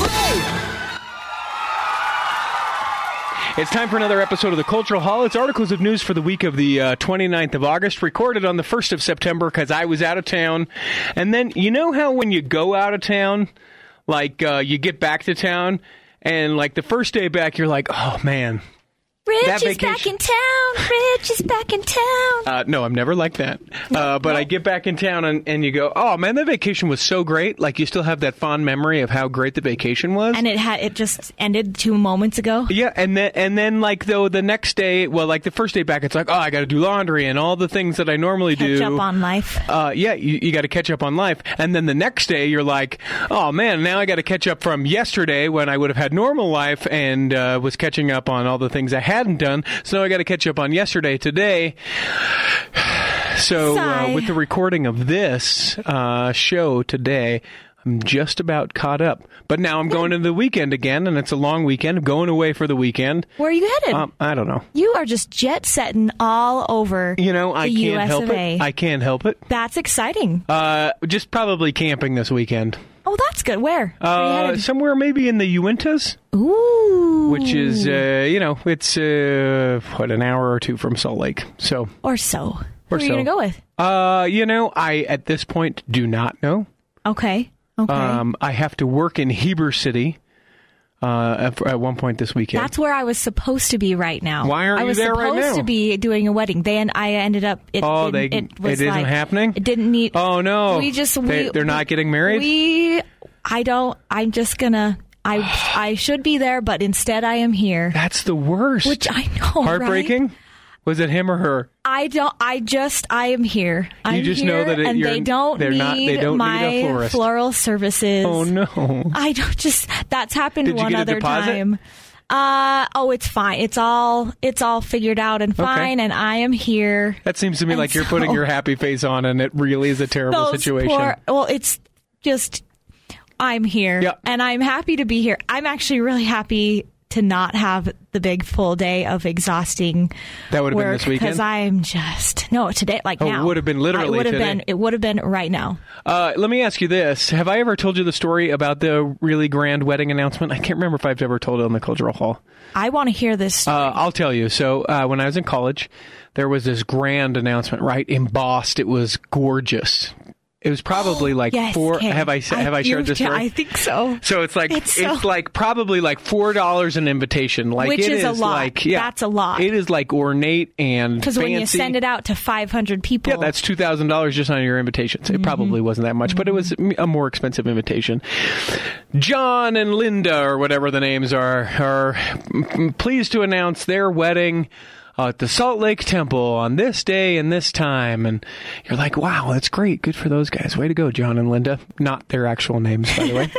It's time for another episode of the Cultural Hall. It's articles of news for the week of the 29th of August, recorded on the 1st of September because I was out of town. And then, you know how when you go out of town, like you get back to town, and like the first day back, you're like, oh, man. Rich is back in town. Rich is back in town. No, I'm never like that. But I get back in town and you go, oh, man, that vacation was so great. Like, you still have that fond memory of how great the vacation was. And it just ended 2 moments ago. Yeah, and then like, though, the next day, well, like the first day back, it's like, oh, I got to do laundry and all the things that I normally do. Catch up on life. Yeah, you got to catch up on life. And then the next day, you're like, oh, man, now I got to catch up from yesterday when I would have had normal life and was catching up on all the things I hadn't done. So now I got to catch up on yesterday, today. So with the recording of this show today, I'm just about caught up. But now I'm going into the weekend again, and it's a long weekend. I'm going away for the weekend. Where are you headed? I don't know. You are just jet-setting all over the I can't help it. I can't help it. That's exciting. Just probably camping this weekend. Oh, that's good. Where are you headed? Somewhere maybe in the Uintas. Ooh. Which is, it's, an hour or two from Salt Lake. So. Or so. Who are you going to go with? I, at this point, do not know. Okay. I have to work in Heber City at one point this weekend. That's where I was supposed to be right now. Why aren't you there right now? I was supposed to be doing a wedding. I ended up... It isn't happening? It didn't need... Oh, no. They're not getting married? I'm just going to... I should be there, but instead I am here. That's the worst. Which I know, Heartbreaking? Right? Was it him or her? I am here. You just know that they don't need my floral services. Oh, no. That's happened one other time. It's fine. It's all figured out and fine, and I am here. That seems to me like you're putting your happy face on, and it really is a terrible situation. It's just, I'm here, yep. And I'm happy to be here. I'm actually really happy to not have the big full day of exhausting that would have been this weekend? Because I'm just... No, today, now. It would have been literally today. It would have been right now. Let me ask you this. Have I ever told you the story about the really grand wedding announcement? I can't remember if I've ever told it on the Cultural Hall. I want to hear this story. I'll tell you. So when I was in college, there was this grand announcement, right? Embossed. It was gorgeous. It was probably have I shared this story? I think so. So it's like probably like $4 an invitation. Like, which is a lot. Like, that's a lot. It is like ornate and fancy. Because when you send it out to 500 people. Yeah, that's $2,000 just on your invitations. It probably wasn't that much, but it was a more expensive invitation. John and Linda, or whatever the names are pleased to announce their wedding at the Salt Lake Temple on this day and this time. And you're like, wow, that's great. Good for those guys. Way to go, John and Linda. Not their actual names, by the way.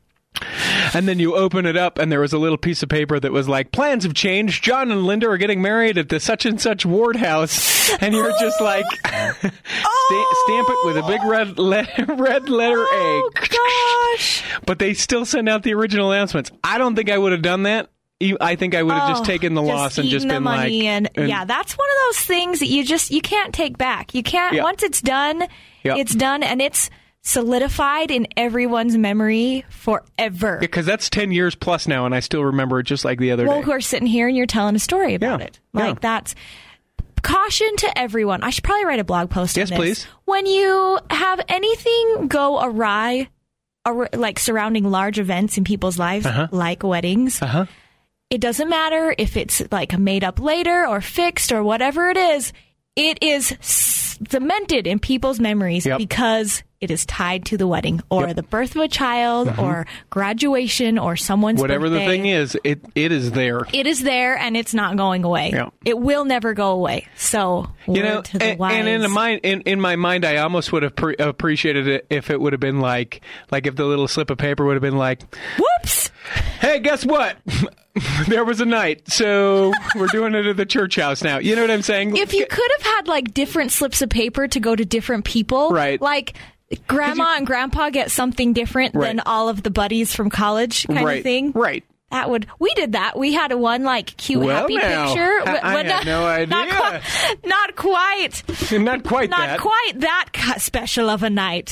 And then you open it up, and there was a little piece of paper that was like, plans have changed. John and Linda are getting married at the such and such ward house. And you're just like, stamp it with a big red letter A. Gosh. But they still send out the original announcements. I don't think I would have done that. I think I would have just taken the loss and just been like... Yeah, that's one of those things that you can't take back. You can't... Once it's done, it's done, and it's solidified in everyone's memory forever. Because that's 10 years plus now, and I still remember it just like the other day. Well, we're sitting here, and you're telling a story about it. That's... Caution to everyone. I should probably write a blog post on this. Yes, please. When you have anything go awry, like surrounding large events in people's lives, like weddings... It doesn't matter if it's like made up later or fixed or whatever it is cemented in people's memories because it is tied to the wedding or the birth of a child or graduation or someone's whatever birthday. The thing is, it is there. It is there, and it's not going away. Yeah. It will never go away. So, to the wise. And in my mind, I almost would have appreciated it if it would have been like if the little slip of paper would have been like, whoops! Hey, guess what? There was a night, so we're doing it at the church house now. You know what I'm saying? If you could have had like different slips of paper to go to different people, right? Like Grandma and Grandpa get something different than all of the buddies from college kind of thing, right? we did that. We had one like cute happy picture. I had no idea. Not quite that special of a night.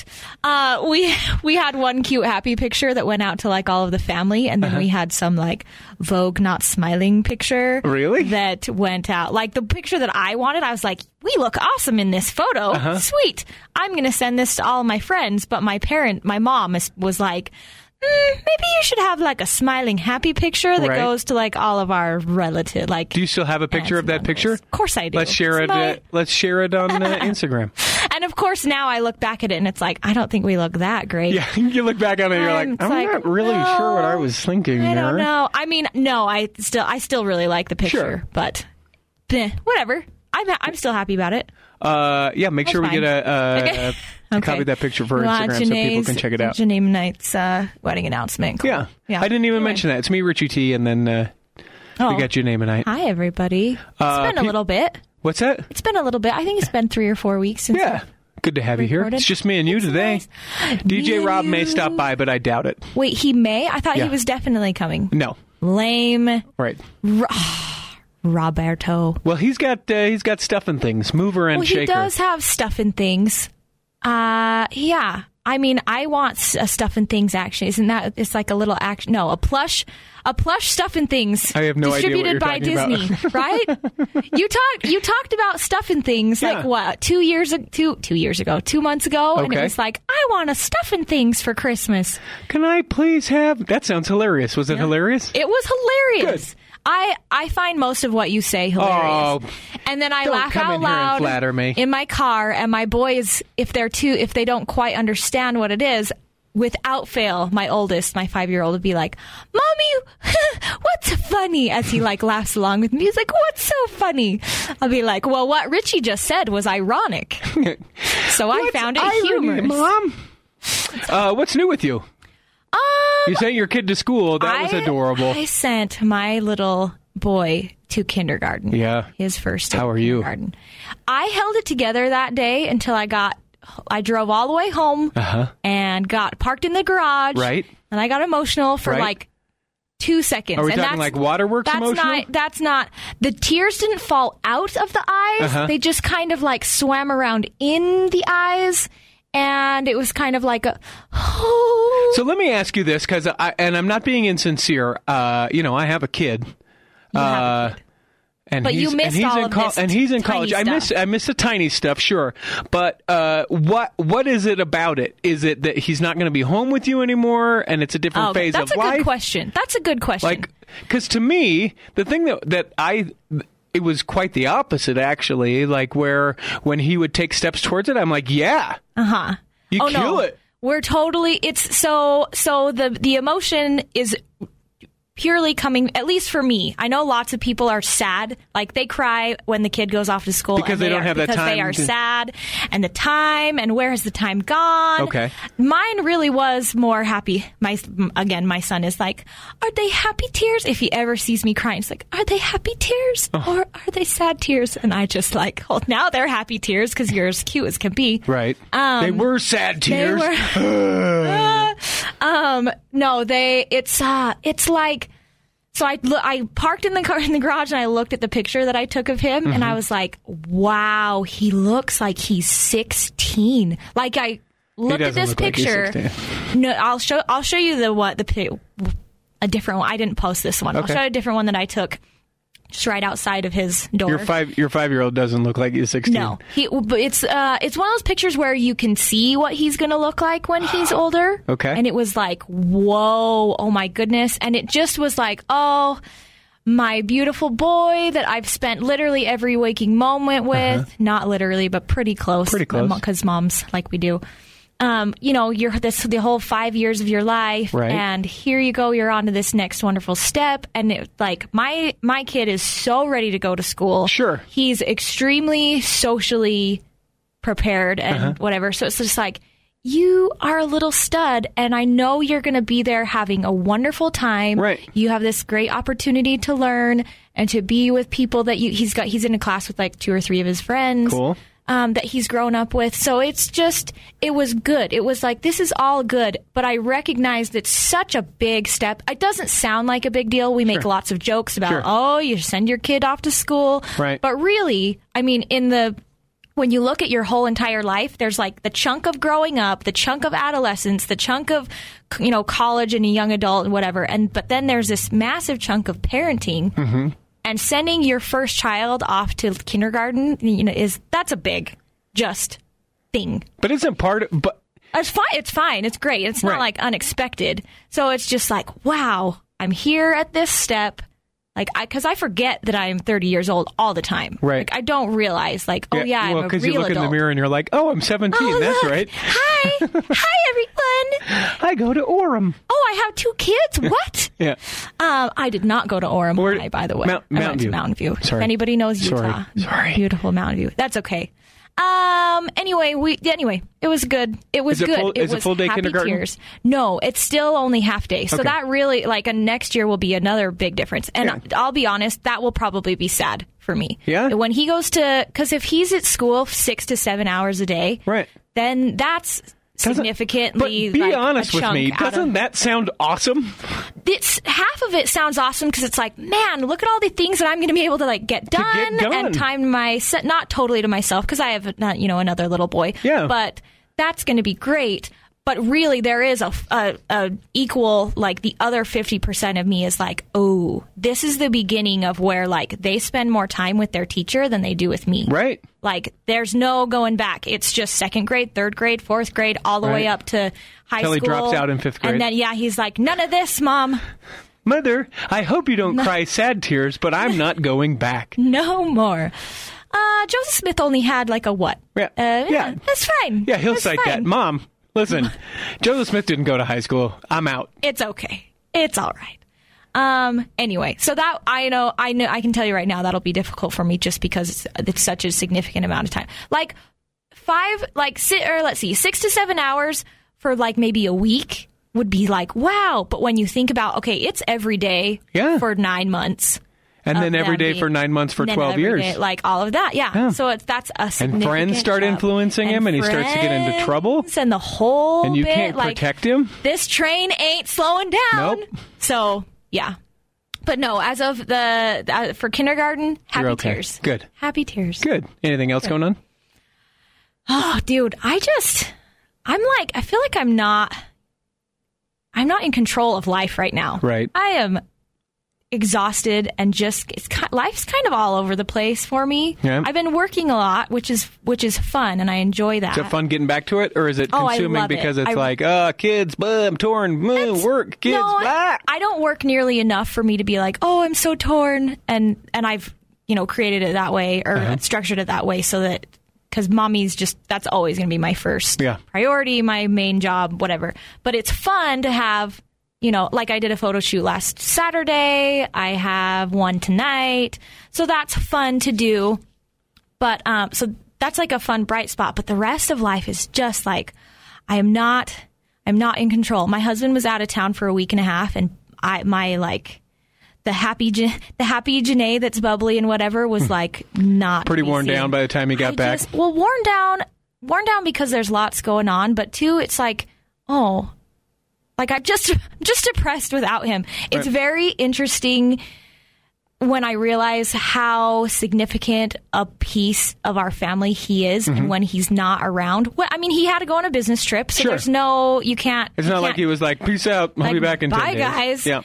We had one cute happy picture that went out to like all of the family, and then we had some like Vogue not smiling picture. Really? That went out. Like the picture that I wanted, I was like, we look awesome in this photo. Sweet. I'm going to send this to all of my friends. But my mom was like, maybe you should have like a smiling happy picture that goes to like all of our relatives. Like, do you still have a picture of that picture? Of course I do. Let's share it. Let's share it on Instagram. And of course, now I look back at it and it's like, I don't think we look that great. Yeah, you look back on it and you're like, I'm not really sure what I was thinking. I don't know. I mean, no, I still really like the picture, but whatever. I'm still happy about it. Yeah, make sure we get a copy of that picture for Instagram so people can check it out. Janae Knight's wedding announcement. Cool. Yeah. I didn't even mention that. It's me, Richie T, and then we got Janae Knight. Hi, everybody. It's been a little bit. What's that? It's been a little bit. I think it's been 3 or 4 weeks since. Yeah. Good to have you here. It's just me and you today. Nice. DJ Rob may stop by, but I doubt it. Wait, he may? I thought he was definitely coming. No. Lame. Right. Roberto. Well, he's got stuff and things. Mover and shaker. He does have stuff and things. Yeah. I mean, I want stuff and things. Actually, isn't that? It's like a little action. No, a plush stuff and things. I have no idea what you're talking about. Distributed by Disney, right? You talked about stuff and things like what 2 years ago, 2 months ago, and it was like, I want a stuff and things for Christmas. Can I please have? That sounds hilarious. Was it hilarious? It was hilarious. Good. I find most of what you say hilarious. Oh, and then I laugh out loud flatter me. In my car, and my boys, if they don't quite understand what it is, without fail, my oldest, my 5-year-old, would be like, Mommy, what's funny? As he like laughs along with me. He's like, what's so funny? I'll be like, well, what Richie just said was ironic. So I found it humorous. Mom? What's new with you? You sent your kid to school. That was adorable. I sent my little boy to kindergarten. Yeah. His first day. How are you? I held it together that day until I drove all the way home and got parked in the garage. Right. And I got emotional for like 2 seconds. Are we talking like waterworks emotional? That's not. The tears didn't fall out of the eyes. They just kind of like swam around in the eyes. And it was kind of like a. Oh. So let me ask you this, because I'm not being insincere. I have a kid. But you missed all of this. And he's in college. I miss the tiny stuff, sure. But what is it about it? Is it that he's not going to be home with you anymore, and it's a different phase of life? That's a good question. That's a good question. Like, because to me, the thing it was quite the opposite, actually. Like, when he would take steps towards it, I'm like, yeah. You kill it. We're totally, it's so the emotion is purely coming, at least for me. I know lots of people are sad, like they cry when the kid goes off to school because they don't have that time. Because they are sad, and the time, and where has the time gone? Okay. Mine really was more happy. My son is like, are they happy tears? If he ever sees me crying, it's like, are they happy tears or are they sad tears? And I just like, well, now they're happy tears because you're as cute as can be. Right. They were sad tears. No, it's like. So I parked in the car in the garage and I looked at the picture that I took of him and I was like, wow, he looks like he's 16. Like I looked at this picture. Like no, I'll show you a different one. I didn't post this one. Okay. I'll show you a different one that I took just right outside of his door. Your 5-year-old doesn't look like he's 16. No, but it's one of those pictures where you can see what he's going to look like when he's older. Okay. And it was like, whoa, oh my goodness. And it just was like, oh, my beautiful boy that I've spent literally every waking moment with. Not literally, but pretty close. Pretty close. Because moms, like we do. You're the whole 5 years of your life, right. And here you go, you're on to this next wonderful step. And my kid is so ready to go to school. Sure. He's extremely socially prepared and whatever. So it's just like, you are a little stud, and I know you're going to be there having a wonderful time. Right. You have this great opportunity to learn and to be with people that he's in a class with like 2 or 3 of his friends. Cool. that he's grown up with. So it was good. It was like, this is all good, but I recognized it's such a big step. It doesn't sound like a big deal. We make lots of jokes about, oh, you send your kid off to school. Right. But really, I mean, when you look at your whole entire life, there's like the chunk of growing up, the chunk of adolescence, the chunk of, college and a young adult and whatever. But then there's this massive chunk of parenting. Mm-hmm. And sending your first child off to kindergarten, that's a big thing. But isn't but it's fine. It's fine. It's great. It's not like unexpected. So it's just like, wow, I'm here at this step. Like, because I forget that I'm 30 years old all the time. Right. Like, I don't realize, like, I'm a real adult. Because you look in the mirror and you're like, oh, I'm 17. Oh, that's look. right. Hi. Hi, everyone. I go to Orem. Oh, I have 2 kids? What? Yeah. I did not go to Orem High, by the way. Mountain View. Sorry. If anybody knows Utah. Sorry. Beautiful Mountain View. That's okay. Anyway, it was good. It was good. Is it full day kindergarten? Tears. No, it's still only half day. So that really, next year will be another big difference. And I'll be honest, that will probably be sad for me. Yeah. When he goes because if he's at school 6 to 7 hours a day, right, then that's significantly. But be honest with me, doesn't that sound awesome? Half of it sounds awesome because it's like, man, look at all the things that I'm going to be able to get done and time not totally to myself because I have another little boy. Yeah. But that's going to be great. But really, there is a equal, the other 50% of me is like, oh, this is the beginning of where, they spend more time with their teacher than they do with me. Right. There's no going back. It's just 2nd grade, 3rd grade, 4th grade, all the way up to high school. Until he drops out in 5th grade. And then, he's like, none of this, Mom. Mother, I hope you don't cry sad tears, but I'm not going back. No more. Joseph Smith only had, a what? Yeah. That's fine. Yeah, he'll cite that. Mom. Listen, Joseph Smith didn't go to high school. I'm out. It's okay. It's all right. Anyway, so that I know I can tell you right now that'll be difficult for me just because it's such a significant amount of time. 6 to 7 hours for maybe a week would be wow. But when you think about, okay, it's every day for 9 months. And then every day for 9 months for 12 years. Day, all of that, yeah. So that's a significant And friends start influencing him, and he starts to get into trouble. And the whole And you can't protect him. This train ain't slowing down. Nope. So, yeah. But no, as of for kindergarten, happy tears. Good. Happy tears. Good. Anything else going on? Oh, dude, I feel like I'm not in control of life right now. Right. I am exhausted and life's kind of all over the place for me. Yeah. I've been working a lot, which is fun, and I enjoy that. Is it fun getting back to it, or is it consuming I love because it's kids, I'm torn, work, kids, blah. I don't work nearly enough for me to be like, oh, I'm so torn, and I've created it that way or structured it that way so that because mommy's that's always going to be my first priority, my main job, whatever. But it's fun to have. I did a photo shoot last Saturday. I have one tonight. So that's fun to do. But, so that's a fun bright spot. But the rest of life is just I'm not in control. My husband was out of town for a week and a half, and the happy Janae that's bubbly and whatever was not pretty worn down by the time he got back. Worn down because there's lots going on. But two, it's I'm just depressed without him. It's very interesting when I realize how significant a piece of our family he is and when he's not around. Well, I mean, he had to go on a business trip, so there's you can't. It's not like he was like, peace out, I'll be back in 10 days. Bye, guys. Yeah.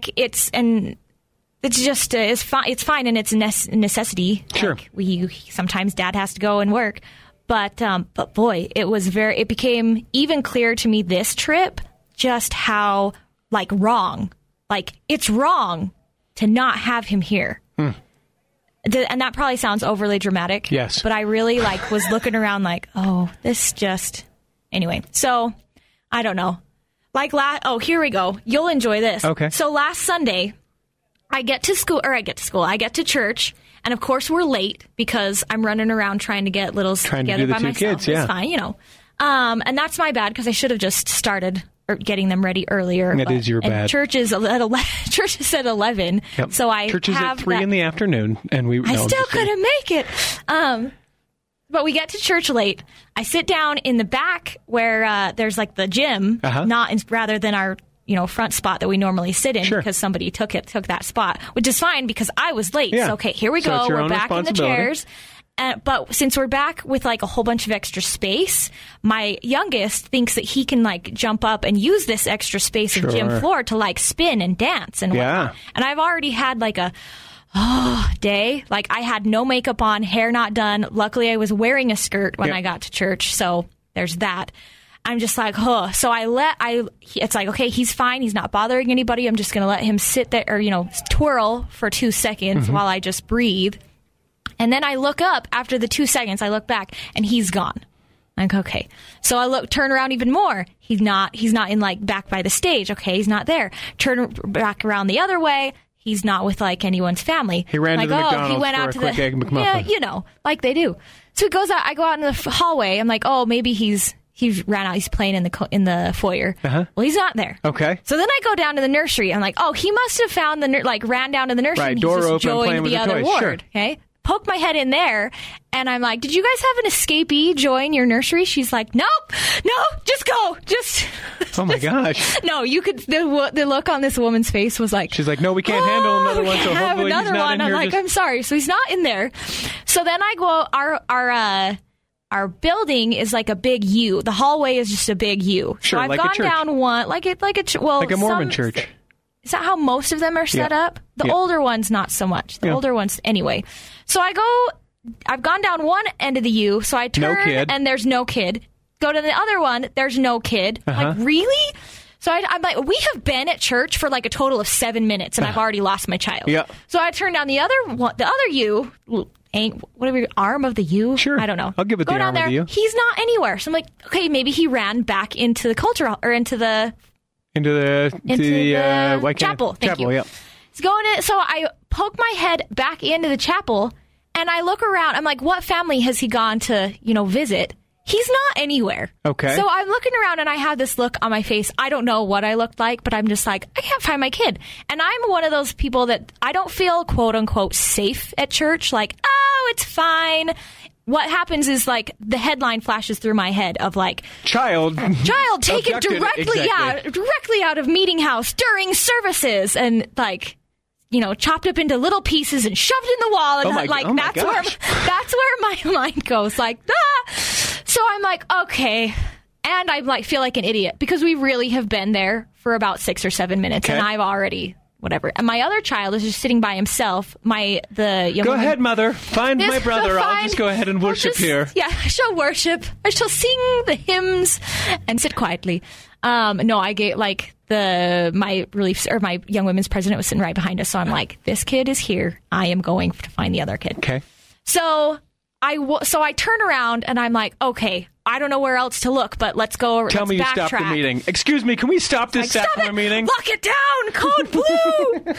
It's just, it's fine and it's a necessity. Sure. Sometimes dad has to go and work. But boy, it became even clearer to me this trip just how wrong, it's wrong to not have him here. And that probably sounds overly dramatic. Yes. But I really was looking around anyway. So I don't know. Here we go. You'll enjoy this. Okay. So last Sunday I get to church. And of course we're late because I'm running around trying to get littles together by myself. Kids, yeah. It's fine, and that's my bad because I should have just started getting them ready earlier. That is your bad. Church is at 11, so I church is at 3 in the afternoon, and I still couldn't make it. But we get to church late. I sit down in the back where there's like the gym, rather than our front spot that we normally sit in because somebody took that spot, which is fine because I was late. Yeah. So, okay, here we go. We're back in the chairs. But since we're back with like a whole bunch of extra space, my youngest thinks that he can like jump up and use this extra space of gym floor to like spin and dance and whatnot. And I've already had like a day. Like I had no makeup on, hair not done. Luckily, I was wearing a skirt when I got to church, so there's that. I'm just like, So it's like, okay, he's fine. He's not bothering anybody. I'm just going to let him sit there or, twirl for 2 seconds while I just breathe. And then I look up after the 2 seconds. I look back and he's gone. Like, okay. So I turn around even more. He's not in like back by the stage. Okay. He's not there. Turn back around the other way. He's not with like anyone's family. He ran to the McDonald's he went for out a to quick egg McMuffin. Yeah, like they do. So he goes out. I go out in the hallway. I'm like, maybe he ran out. He's playing in the foyer. Well, he's not there. Okay. So then I go down to the nursery. I'm like, he must have found ran down to the nursery. Right. And Door he's just open, playing with the the other toys. ward. Sure. Okay. Poke my head in there, and I'm like, did you guys have an escapee join your nursery? She's like, nope, no, just go. Oh my gosh. No, you could, the look on this woman's face was like, she's like, no, we can't handle another one, so hopefully he's not in here. I'm like, I'm sorry. So he's not in there. So then I go, our building is like a big U. The hallway is just a big U. Sure, so I've like gone a church. down one, like a Mormon church. Is that how most of them are set up? The older ones, not so much. The older ones, anyway. So I've gone down one end of the U, so I turn and there's no kid. Go to the other one, there's no kid. Like, really? So I'm like, we have been at church for like a total of 7 minutes, and I've already lost my child. Yeah. So I turn down the other U, whatever, arm of the U? Sure. I don't know. I'll give it the arm of the U. He's not anywhere. So I'm like, okay, maybe he ran back into the cultural, or into the chapel. Thank you. Yeah. He's going in, so I poke my head back into the chapel, and I look around. I'm like, what family has he gone to, visit? He's not anywhere. Okay. So I'm looking around, and I have this look on my face. I don't know what I looked like, but I'm just like, I can't find my kid. And I'm one of those people that I don't feel, quote unquote, safe at church. Like, it's fine. What happens is, like, the headline flashes through my head of, like, child taken directly out of meeting house during services, and, like, chopped up into little pieces and shoved in the wall, and that's where my mind goes, like, So I'm like, okay, and I like feel like an idiot because we really have been there for about 6 or 7 minutes, and I've already. Whatever. And my other child is just sitting by himself. Go ahead, mother. Find my brother. I'll just go ahead and worship here. Yeah, I shall worship. I shall sing the hymns and sit quietly. No, I get like my young women's president was sitting right behind us. So I'm like, this kid is here. I am going to find the other kid. Okay. So I turn around and I'm like, okay, I don't know where else to look, but let's go. Tell me you stopped the meeting. Excuse me, can we stop this Sapphire meeting? Lock it down! Code blue!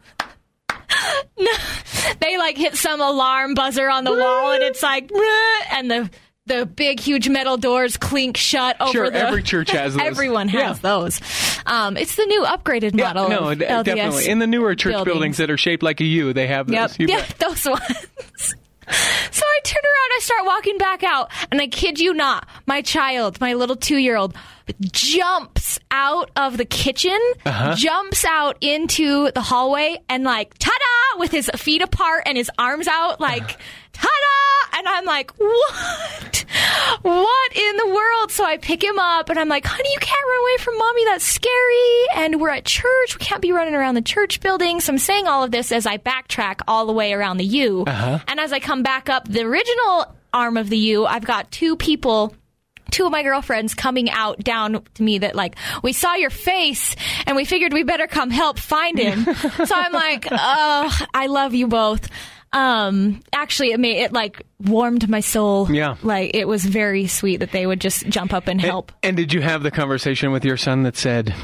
No, they like hit some alarm buzzer on the wall, and it's like, and the big, huge metal doors clink shut over Sure, every church has those. Everyone has those. It's the new upgraded model. No, definitely. In the newer church buildings that are shaped like a U, they have those. Yep, those ones. So I turn around, I start walking back out, and I kid you not, my child, my little 2-year-old, jumps out of the kitchen, jumps out into the hallway, and like, ta-da, with his feet apart and his arms out, like, ta-da! And I'm like, what? What in the world? So I pick him up, and I'm like, honey, you can't run away from mommy. That's scary. And we're at church. We can't be running around the church building. So I'm saying all of this as I backtrack all the way around the U. And as I come back up the original arm of the U, I've got two of my girlfriends coming out down to me that like, we saw your face and we figured we better come help find him. So I'm like, oh, I love you both. Actually, it like warmed my soul. Yeah. Like, it was very sweet that they would just jump up and help. And did you have the conversation with your son that said,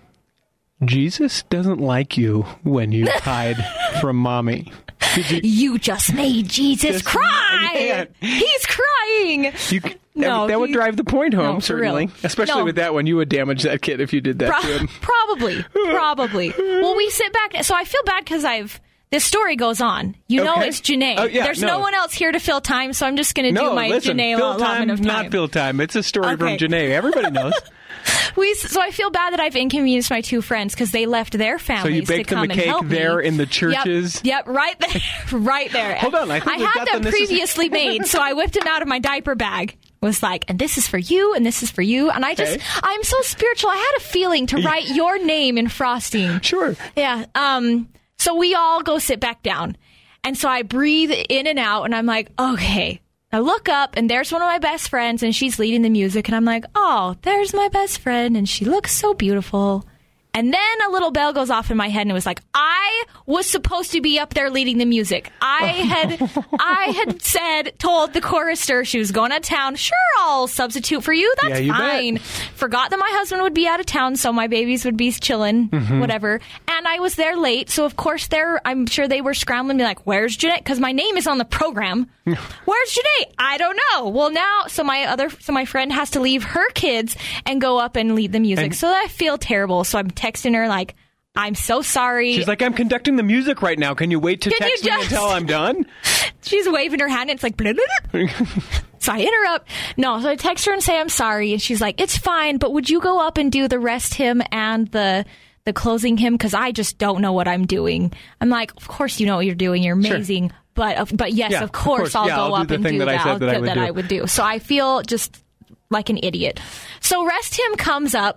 Jesus doesn't like you when you hide from mommy? You just made Jesus cry. Man. He's crying. That would drive the point home, certainly. Especially with that one. You would damage that kid if you did that to him. Probably. Well, we sit back. So I feel bad because this story goes on. You know Okay. it's Janae. Oh, yeah, There's no one else here to fill time, so I'm just going to do my listen, Janae fill allotment of time. not fill time. It's a story from Okay. Janae. Everybody knows. So I feel bad that I've inconvenienced my two friends because they left their So families you baked to them come a and cake help there me. in the churches? Yep, right there. Right there. Hold on, I think we've had got them them. This is- previously made, so I whipped them out of my diaper bag. Was like, and this is for you, and this is for you. And I'm so spiritual. I had a feeling to write your name in frosting. Sure. Yeah. So we all go sit back down. And so I breathe in and out, and I'm like, okay. I look up, and there's one of my best friends, and she's leading the music, and I'm like, oh, there's my best friend, and she looks so beautiful. And then a little bell goes off in my head, and it was like, I was supposed to be up there leading the music. I had told the chorister she was going out of town. Sure, I'll substitute for you. That's you fine. bet. Forgot that my husband would be out of town, so my babies would be chilling, whatever. And I was there late, so of course I'm sure they were scrambling, me like, "Where's Janae?" Because my name is on the program. Where's Janae? I don't know. Well, now, so my friend has to leave her kids and go up and lead the music. And- so I feel terrible. So I'm texting her like, "I'm so sorry." She's like, I'm conducting the music right now. Can you wait to Can you text me just- until I'm done? She's waving her hand, and it's like, blah, blah, blah. So I interrupt. No, so I text her and say I'm sorry, and she's like, "It's fine, but would you go up and do the rest hymn and the closing hymn? Because I just don't know what I'm doing." I'm like, "Of course you know what you're doing. You're amazing." Sure. But yes, Yeah, of course I'll go up and do that. I would do. So I feel just like an idiot. So rest hymn comes up.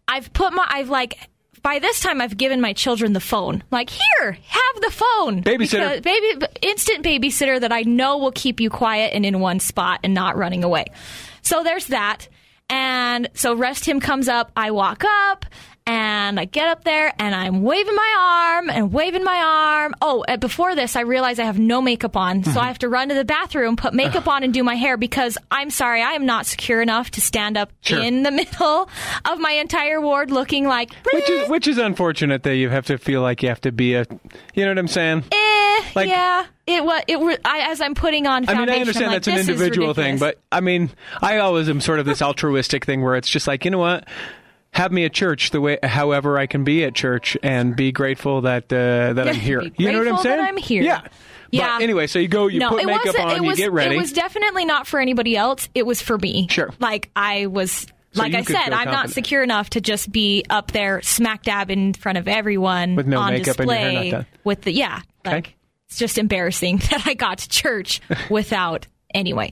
By this time, I've given my children the phone. Like, here, have the phone. Babysitter. Instant babysitter that I know will keep you quiet and in one spot and not running away. So there's that. And so rest hymn comes up. I walk up. And I get up there, and I'm waving my arm. Oh, before this, I realize I have no makeup on. So I have to run to the bathroom, put makeup on, and do my hair because, I'm sorry, I am not secure enough to stand up in the middle of my entire ward looking like... Which is unfortunate that you have to feel like you have to be you know what I'm saying? Like, yeah. As I'm putting on foundation, I understand that's an individual thing, but, I always am sort of this altruistic thing where it's just like, you know what? Have me at church however I can be at church and be grateful that I'm here. You know what I'm saying? That I'm here. Yeah. Yeah. But anyway, so you go, you put makeup on, you get ready. It was definitely not for anybody else. It was for me. Sure. Like I was, So like I said, I'm not secure enough to just be up there smack dab in front of everyone with no on makeup display and your hair not done. with the Okay. It's just embarrassing that I got to church without anyway.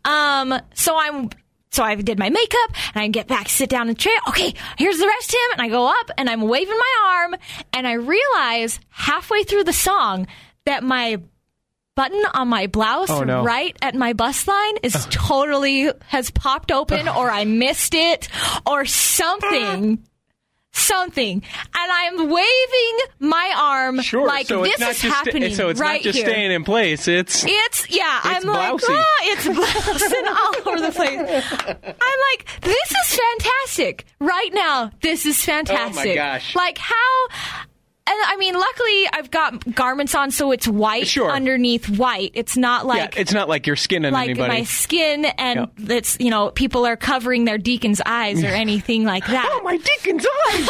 So I did my makeup, and I get back, sit down in the chair. Okay, here's the rest hymn, and I go up, and I'm waving my arm, and I realize halfway through the song that my button on my blouse right at my bust line is totally has popped open, or I missed it, or something. And I'm waving my arm like so this is happening so it's right not just here. staying in place. I'm blousy. like, it's blousing all over the place. I'm like, this is fantastic. Right now, this is fantastic. Oh my gosh. Like how... And luckily I've got garments on, so it's white underneath white. It's not like it's not like your skin on anybody. Like my skin, and it's people are covering their deacon's eyes or anything like that. Oh, my deacon's eyes!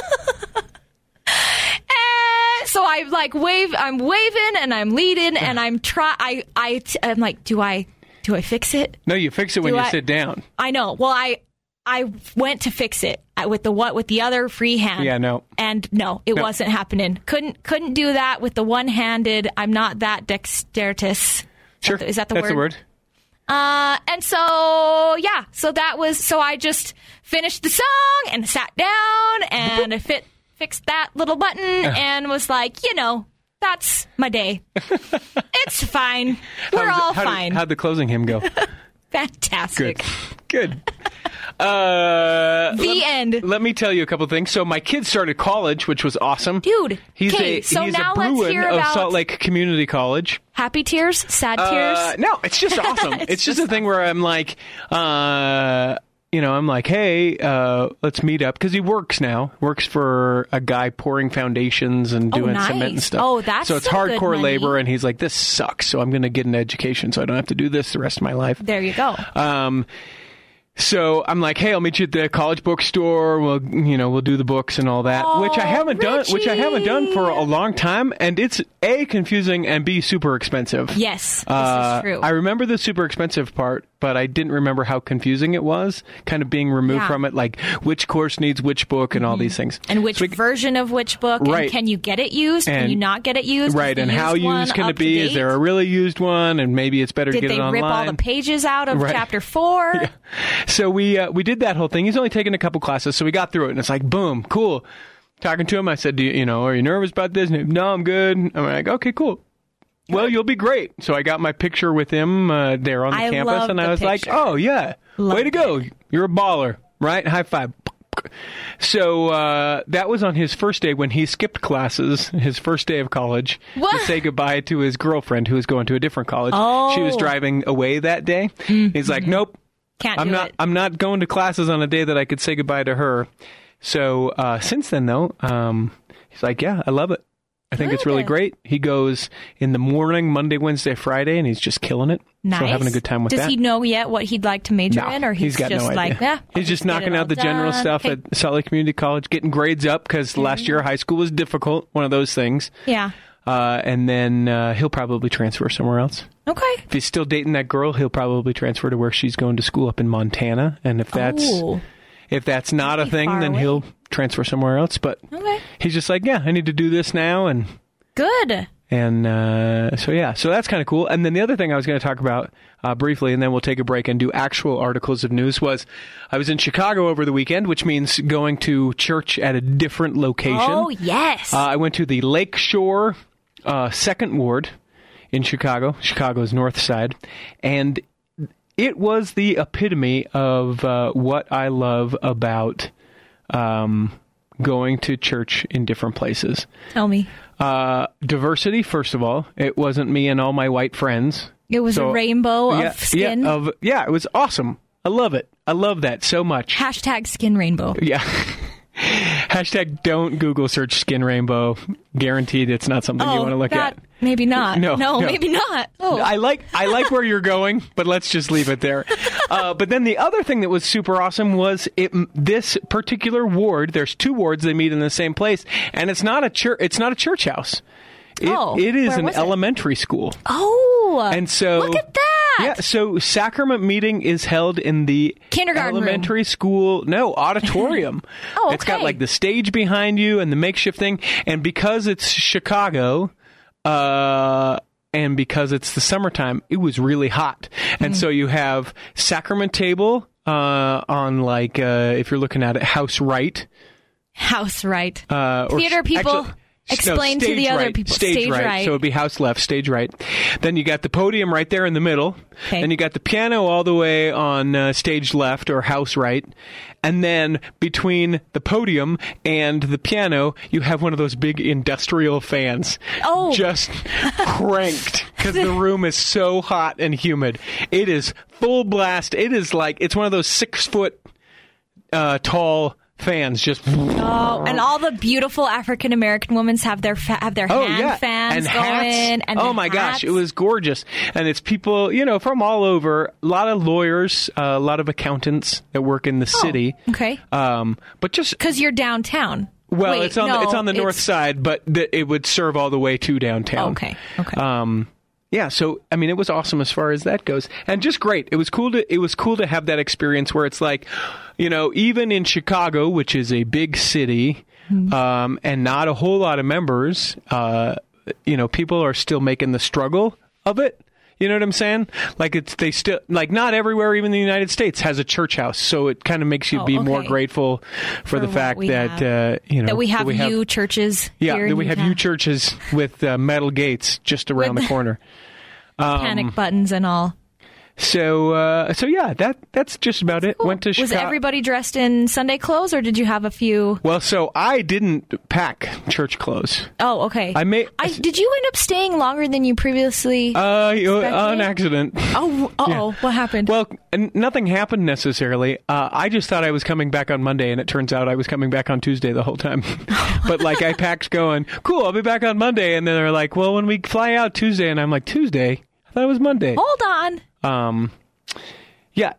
So I'm waving and I'm leading and I'm like, do I fix it? No, you fix it when you sit down. I know. Well, I went to fix it with the other free hand. Yeah, no. And no, it wasn't happening. Couldn't do that with the one-handed. I'm not that dexterous. Sure. Is that the That's word? That's the word. And so I just finished the song and sat down and I fixed that little button and was like, that's my day. It's fine. We're all fine. How'd the closing hymn go? Fantastic. Good. The end. Let me tell you a couple things. So my kid started college, which was awesome. Dude, he's a Bruin of Salt Lake Community College. Happy tears? Sad tears? No, it's just awesome. it's just a thing where I'm like, I'm like, hey, let's meet up. Because he works for a guy pouring foundations and doing cement and stuff. Oh, that's so it's hardcore labor. And he's like, this sucks. So I'm going to get an education so I don't have to do this the rest of my life. There you go. So I'm like, hey, I'll meet you at the college bookstore. We'll do the books and all that, which I haven't done for a long time. And it's A, confusing, and B, super expensive. Yes, this is true. I remember the super expensive part, but I didn't remember how confusing it was, kind of being removed from it, like which course needs which book and all these things. And which version of which book, and can you get it used, can you not get it used? Right, and how used can it be? Is there a really used one, and maybe it's better to get it online? Did they rip all the pages out of chapter 4? Yeah. So we did that whole thing. He's only taken a couple classes, so we got through it, and it's like, boom, cool. Talking to him, I said, are you nervous about this? And no, I'm good. I'm like, okay, cool. Well, you'll be great. So I got my picture with him there on the campus, and I was like, oh, yeah, way to go. You're a baller, right? High five. So that was on his first day when he skipped classes, his first day of college, to say goodbye to his girlfriend who was going to a different college. Oh. She was driving away that day. He's like, nope. I'm not going to classes on a day that I could say goodbye to her. So since then, though, he's like, yeah, I love it. I think it's really great. He goes in the morning, Monday, Wednesday, Friday, and he's just killing it. Nice. So having a good time with that. Does he know yet what he'd like to major in? Or he's got just no idea. Like, yeah, he's just knocking out the general stuff at Salt Lake Community College, getting grades up because last year high school was difficult, one of those things. Yeah. And then he'll probably transfer somewhere else. Okay. If he's still dating that girl, he'll probably transfer to where she's going to school up in Montana. And if that's not a thing, then he'll transfer somewhere else. But he's just like, yeah, I need to do this now. And good. And so that's kind of cool. And then the other thing I was going to talk about briefly, and then we'll take a break and do actual articles of news, was I was in Chicago over the weekend, which means going to church at a different location. Oh, yes. I went to the Lakeshore 2nd Ward in Chicago, Chicago's north side, and it was the epitome of what I love about going to church in different places. Tell me. Diversity, first of all. It wasn't me and all my white friends. It was a rainbow of skin. It was awesome. I love it. I love that so much. Hashtag skin rainbow. Yeah. Hashtag don't Google search skin rainbow. Guaranteed it's not something you want to look at. Maybe not. No, maybe not. Oh. I like where you're going, but let's just leave it there. But then the other thing that was super awesome was this particular ward. There's 2 wards. They meet in the same place, and it's not a church. It's not a church house. It is an elementary school. Oh, and so look at that. Yeah, so sacrament meeting is held in the kindergarten elementary school. No, auditorium. Oh, okay. It's got like the stage behind you and the makeshift thing. And because it's Chicago, and because it's the summertime, it was really hot. And so you have sacrament table on like if you're looking at it, house right. House right. Theater people. Explain to the other people. Stage right. So it would be house left, stage right. Then you got the podium right there in the middle. Okay. Then you got the piano all the way on stage left or house right. And then between the podium and the piano, you have one of those big industrial fans. Oh. Just cranked because the room is so hot and humid. It is full blast. It is like, it's one of those 6-foot tall fans just. Oh, and all the beautiful African American women have their hand fans and going. And oh my gosh, it was gorgeous. And it's people, from all over. A lot of lawyers, a lot of accountants that work in the city. Okay. But just because you're downtown. Well, Wait, it's on the north side, but it would serve all the way to downtown. Okay. Yeah, so I mean, it was awesome as far as that goes, and just great. It was cool to have that experience where it's like, even in Chicago, which is a big city, and not a whole lot of members, people are still making the struggle of it. You know what I'm saying? Like they still not everywhere, even the United States, has a church house. So it kind of makes you be more grateful for the fact that that we have U churches. Yeah, here that we have U churches with metal gates just around the corner, panic buttons and all. So yeah, that's just about it. Cool. Went to Chicago. Was everybody dressed in Sunday clothes, or did you have a few? Well, so I didn't pack church clothes. Oh, okay. Did you end up staying longer than you previously on accident. Oh, yeah. What happened? Well, nothing happened necessarily. I just thought I was coming back on Monday, and it turns out I was coming back on Tuesday the whole time. But I packed going, cool, I'll be back on Monday, and then they're like, well, when we fly out Tuesday, and I'm like, Tuesday? I thought it was Monday. Hold on. Yeah,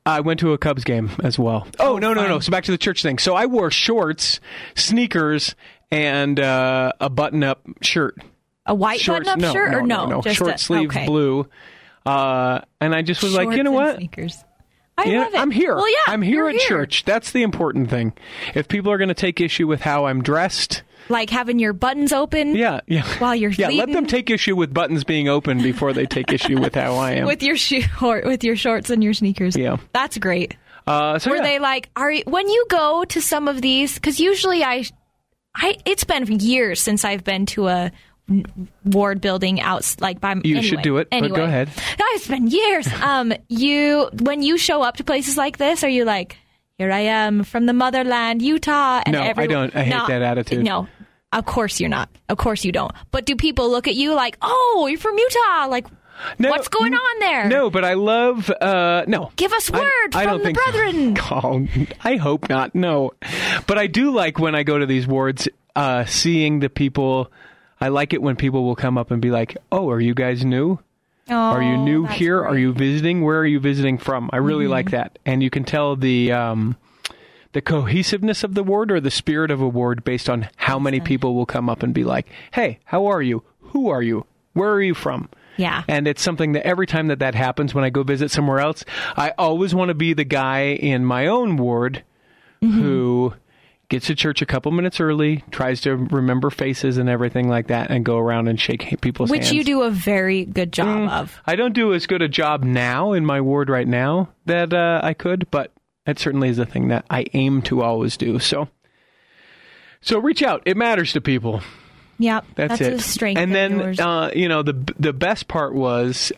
I went to a Cubs game as well. Oh, no. So back to the church thing. So I wore shorts, sneakers, and a button-up shirt. A white button-up shirt or no? Just short sleeves, blue. And I just was like, you know what? Sneakers. I love it. I'm here. Well, yeah, I'm here at church. That's the important thing. If people are going to take issue with how I'm dressed, like having your buttons open, while you're leading. Let them take issue with buttons being open before they take issue with how I am with your shorts and your sneakers. Yeah, that's great. They like when you go to some of these? Because usually it's been years since I've been to a ward building out should do it, but go ahead. It's been years. When you show up to places like this, are you like, here I am from the motherland, Utah? And I don't. I hate that attitude. No, of course you're not. Of course you don't. But do people look at you like, oh, you're from Utah? Like, what's going on there? No, but I love, no. Give us word from the brethren. Oh, I hope not, no. But I do like when I go to these wards, seeing the people. I like it when people will come up and be like, oh, are you guys new? Oh, are you new here? Great. Are you visiting? Where are you visiting from? I really like that. And you can tell the cohesiveness of the ward or the spirit of a ward based on how many people will come up and be like, hey, how are you? Who are you? Where are you from? Yeah. And it's something that every time that happens when I go visit somewhere else, I always want to be the guy in my own ward who gets to church a couple minutes early, tries to remember faces and everything like that, and go around and shake people's hands. Which you do a very good job of. I don't do as good a job now in my ward right now that I could, but it certainly is a thing that I aim to always do. So reach out. It matters to people. Yep, that's it. A strength. And then, yours. the best part was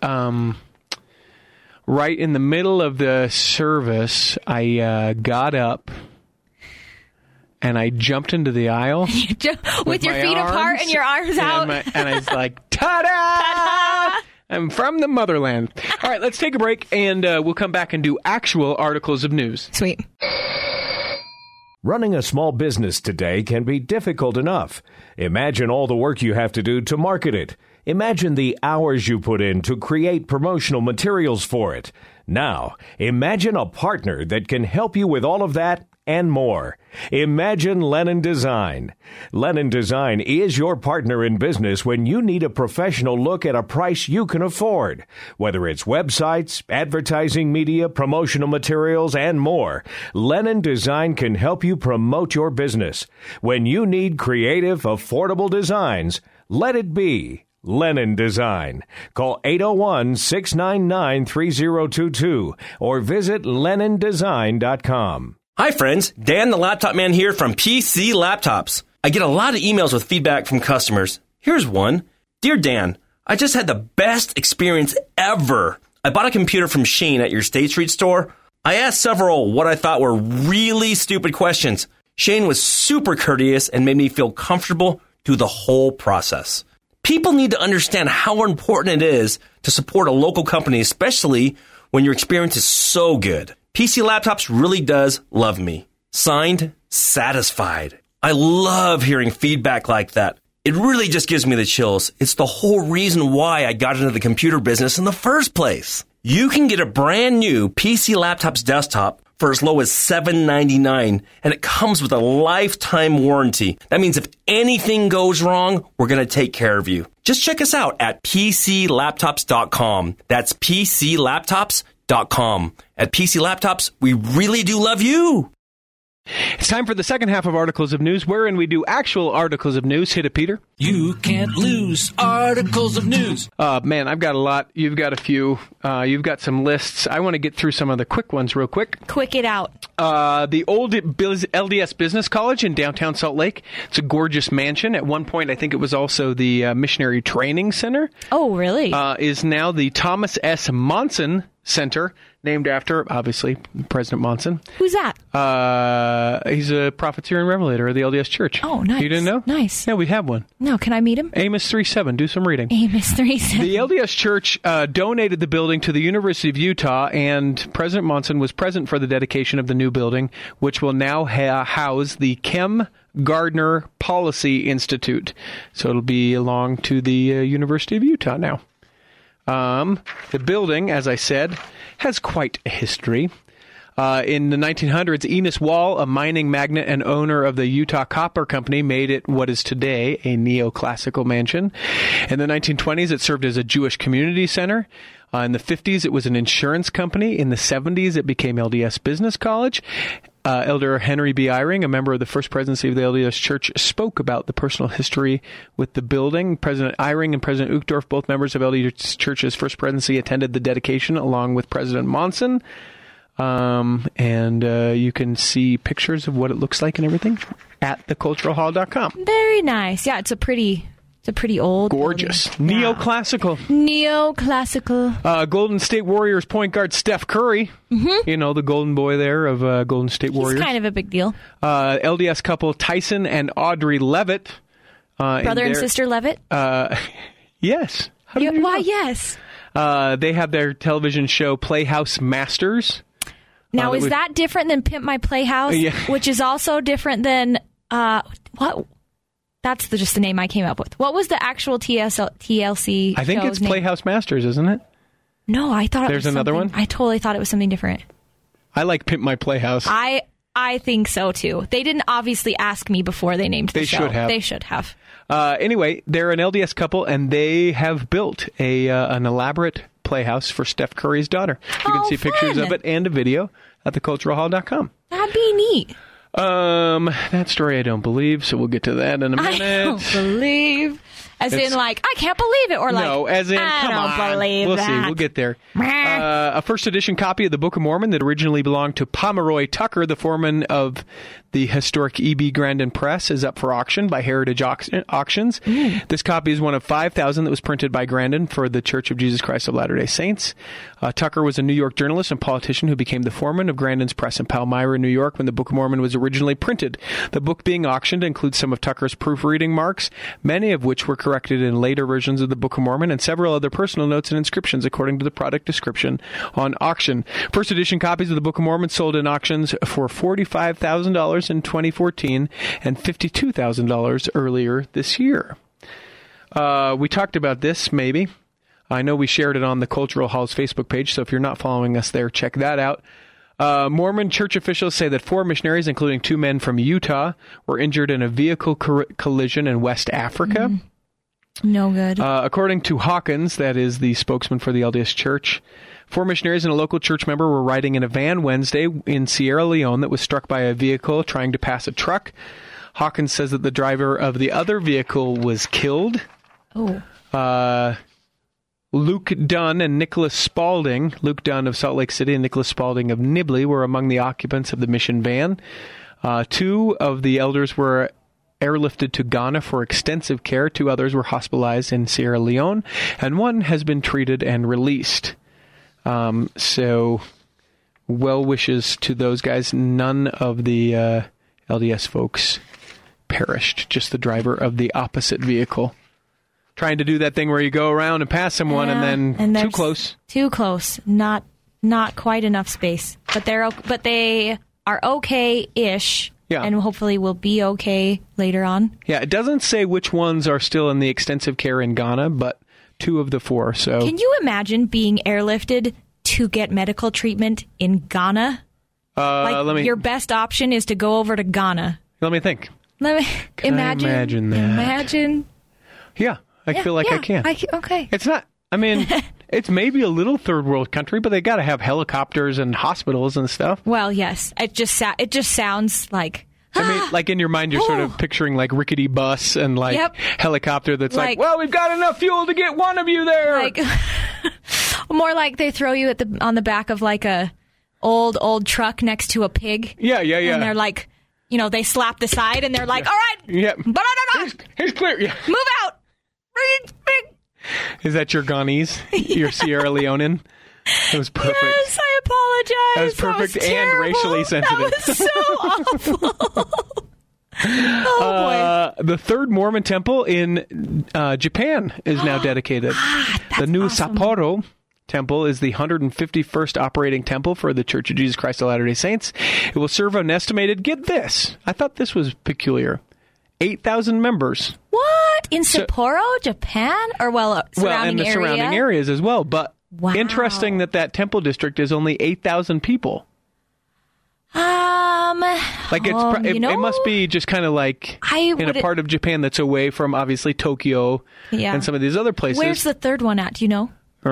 right in the middle of the service, I got up and I jumped into the aisle with your feet apart and your arms out. And I was like, ta-da! I'm from the motherland. All right, let's take a break, and we'll come back and do actual articles of news. Sweet. Running a small business today can be difficult enough. Imagine all the work you have to do to market it. Imagine the hours you put in to create promotional materials for it. Now, imagine a partner that can help you with all of that and more. Imagine Lennon Design. Lennon Design is your partner in business when you need a professional look at a price you can afford. Whether it's websites, advertising media, promotional materials, and more, Lennon Design can help you promote your business. When you need creative, affordable designs, let it be Lennon Design. Call 801-699-3022 or visit LennonDesign.com. Hi friends, Dan the Laptop Man here from PC Laptops. I get a lot of emails with feedback from customers. Here's one. Dear Dan, I just had the best experience ever. I bought a computer from Shane at your State Street store. I asked several what I thought were really stupid questions. Shane was super courteous and made me feel comfortable through the whole process. People need to understand how important it is to support a local company, especially when your experience is so good. PC Laptops really does love me. Signed, Satisfied. I love hearing feedback like that. It really just gives me the chills. It's the whole reason why I got into the computer business in the first place. You can get a brand new PC Laptops desktop for as low as $7.99, and it comes with a lifetime warranty. That means if anything goes wrong, we're going to take care of you. Just check us out at PCLaptops.com. That's PCLaptops.com. At PC Laptops, we really do love you. It's time for the second half of Articles of News, wherein we do actual articles of news. Hit it, Peter. You can't lose articles of news. Man, I've got a lot. You've got a few. You've got some lists. I want to get through some of the quick ones real quick. Quick it out. The old LDS Business College in downtown Salt Lake. It's a gorgeous mansion. At one point, I think it was also the Missionary Training Center. Oh, really? Is now the Thomas S. Monson Center, named after, obviously, President Monson. Who's that? He's a profiteer and revelator of the LDS Church. Oh, nice. You didn't know? Nice. Yeah, we have one. No, can I meet him? Amos 3:7. Do some reading. Amos 3:7. The LDS Church donated the building to the University of Utah, and President Monson was present for the dedication of the new building, which will now house the Kem Gardner Policy Institute. So it'll belong to the University of Utah now. The building, as I said, has quite a history. In the 1900s, Enos Wall, a mining magnate and owner of the Utah Copper Company, made it what is today a neoclassical mansion. In the 1920s, it served as a Jewish community center. In the 50s, it was an insurance company. In the 70s, it became LDS Business College. Elder Henry B. Eyring, a member of the First Presidency of the LDS Church, spoke about the personal history with the building. President Eyring and President Uchtdorf, both members of LDS Church's First Presidency, attended the dedication along with President Monson. And you can see pictures of what it looks like and everything at theculturalhall.com. Very nice. Yeah, it's a pretty old, gorgeous, building. Neoclassical. Golden State Warriors point guard Steph Curry. Mm-hmm. You know, the golden boy there of Golden State Warriors. He's kind of a big deal. LDS couple Tyson and Audrey Levitt. Brother and sister Levitt? Yes. How did you know? Why, yes. They have their television show Playhouse Masters. Now, is that different than Pimp My Playhouse? Yeah. Which is also different than, what? That's just the name I came up with. What was the actual TLC I think show's it's name? Playhouse Masters, isn't it? No, I thought there's another one. I totally thought it was something different. I like Pimp My Playhouse. I think so too. They didn't obviously ask me before they named the show. They should have. Anyway, they're an LDS couple, and they have built an elaborate playhouse for Steph Curry's daughter. You can see pictures of it and a video at theculturalhall.com. That'd be neat. That story I don't believe, so we'll get to that in a minute. I don't believe. As in, like, I can't believe it, or like, no, as in, I come don't on. believe we'll that. see. We'll get there. A first edition copy of the Book of Mormon that originally belonged to Pomeroy Tucker, the foreman of the historic E.B. Grandin Press, is up for auction by Heritage Auctions. This copy is one of 5,000 that was printed by Grandin for the Church of Jesus Christ of Latter-day Saints. Tucker was a New York journalist and politician who became the foreman of Grandin's Press in Palmyra, New York, when the Book of Mormon was originally printed. The book being auctioned includes some of Tucker's proofreading marks, many of which were corrected in later versions of the Book of Mormon, and several other personal notes and inscriptions according to the product description on auction. First edition copies of the Book of Mormon sold in auctions for $45,000 in 2014 and $52,000 earlier this year. We talked about this, maybe. I know we shared it on the Cultural Hall's Facebook page, so if you're not following us there, check that out. Mormon church officials say that 4 missionaries, including 2 men from Utah, were injured in a vehicle collision in West Africa. No good. According to Hawkins, that is the spokesman for the LDS Church, 4 missionaries and a local church member were riding in a van Wednesday in Sierra Leone that was struck by a vehicle trying to pass a truck. Hawkins says that the driver of the other vehicle was killed. Luke Dunn and Nicholas Spalding, Luke Dunn of Salt Lake City and Nicholas Spalding of Nibley, were among the occupants of the mission van. 2 of the elders were airlifted to Ghana for extensive care. 2 others were hospitalized in Sierra Leone, and 1 has been treated and released. So, well wishes to those guys. None of the LDS folks perished, just the driver of the opposite vehicle. Trying to do that thing where you go around and pass someone and then too close. Too close. Not quite enough space. But they are okay-ish. Yeah. And hopefully will be okay later on. Yeah, it doesn't say which ones are still in the extensive care in Ghana, but 2 of the 4. So, can you imagine being airlifted to get medical treatment in Ghana? Your best option is to go over to Ghana. Let me think. Can I imagine that? Imagine. Yeah, I feel like I can. Okay. It's not. I mean, it's maybe a little third world country, but they got to have helicopters and hospitals and stuff. Well, yes. It just sounds like. I mean, like in your mind, you're sort of picturing like rickety bus and like helicopter that's like, well, we've got enough fuel to get one of you there. Like, more like they throw you on the back of like a old truck next to a pig. Yeah. And they're like, they slap the side and they're like, all right. Yeah. Here's clear. Yeah. Move out. Is that your Ghanese? Your Sierra Leonean? That was perfect. Yes, I apologize. That was perfect and racially sensitive. That was so awful. Oh, boy. The third Mormon temple in Japan is now dedicated. The new awesome. Sapporo Temple is the 151st operating temple for the Church of Jesus Christ of Latter-day Saints. It will serve an estimated, get this, I thought this was peculiar, 8,000 members. What? In Sapporo, Japan? Or, surrounding and the surrounding areas as well. But wow. Interesting that temple district is only 8,000 people. Like it must be just kind of like in a part of Japan that's away from obviously Tokyo and some of these other places. Where's the third one at? Do you know?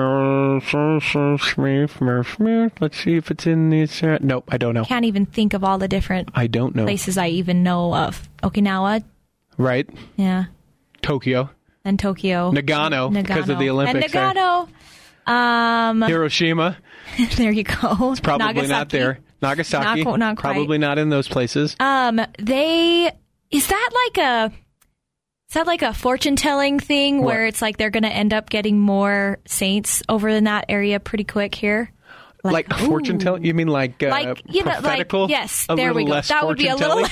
Let's see if it's in these. Nope, I don't know. Can't even think of all the different places I even know of. Okinawa. Right. Yeah. Tokyo. And Tokyo. Nagano. Because of the Olympics. And Nagano. Hiroshima. There you go. It's probably Nagasaki. not there. Nagasaki. Not quite. Probably not in those places. Is that like a fortune telling thing where it's like they're going to end up getting more saints over in that area pretty quick here? Like fortune telling? You mean like prophetical? Yes, there we go. That would be a little.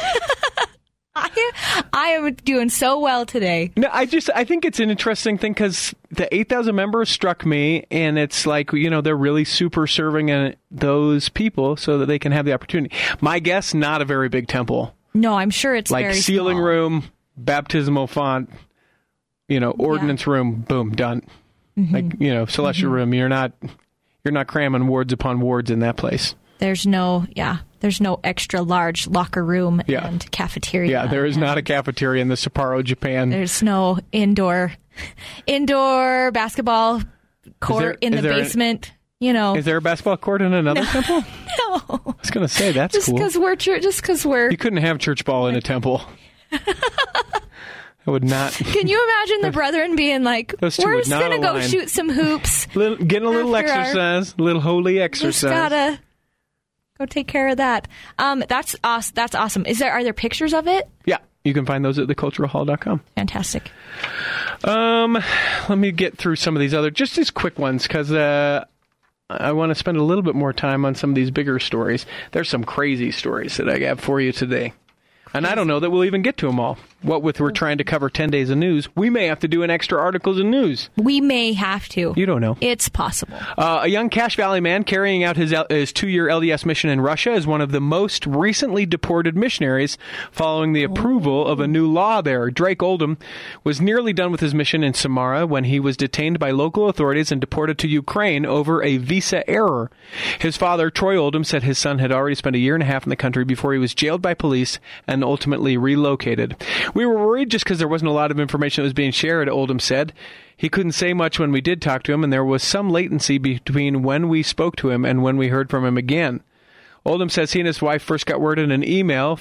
I am doing so well today. No, I think it's an interesting thing because the 8,000 members struck me, and it's like, they're really super serving those people so that they can have the opportunity. My guess, not a very big temple. No, I'm sure it's like very ceiling small. room, baptismal font, ordinance room, boom, done. Mm-hmm. Like, celestial room. You're not cramming wards upon wards in that place. There's no extra large locker room and cafeteria. Yeah, there is not a cafeteria in the Sapporo, Japan. There's no indoor basketball court in the basement. Is there a basketball court in another temple? No. I was going to say that's cool. Just because we're. You couldn't have church ball in a temple. I would not. Can you imagine the brethren being like, we're just going to go shoot some hoops. Getting a little exercise, a little holy exercise. Just gotta go take care of that. That's awesome. Are there pictures of it? Yeah. You can find those at theculturalhall.com. Fantastic. Let me get through some of these just these quick ones because I want to spend a little bit more time on some of these bigger stories. There's some crazy stories that I have for you today. And I don't know that we'll even get to them all. What with we're trying to cover 10 days of news, we may have to do an extra articles of news. We may have to. You don't know. It's possible. A young Cache Valley man carrying out his 2-year LDS mission in Russia is one of the most recently deported missionaries following the approval of a new law there. Drake Oldham was nearly done with his mission in Samara when he was detained by local authorities and deported to Ukraine over a visa error. His father, Troy Oldham, said his son had already spent a year and a half in the country before he was jailed by police and ultimately relocated. We were worried just because there wasn't a lot of information that was being shared, Oldham said. He couldn't say much when we did talk to him, and there was some latency between when we spoke to him and when we heard from him again. Oldham says he and his wife first got word in an email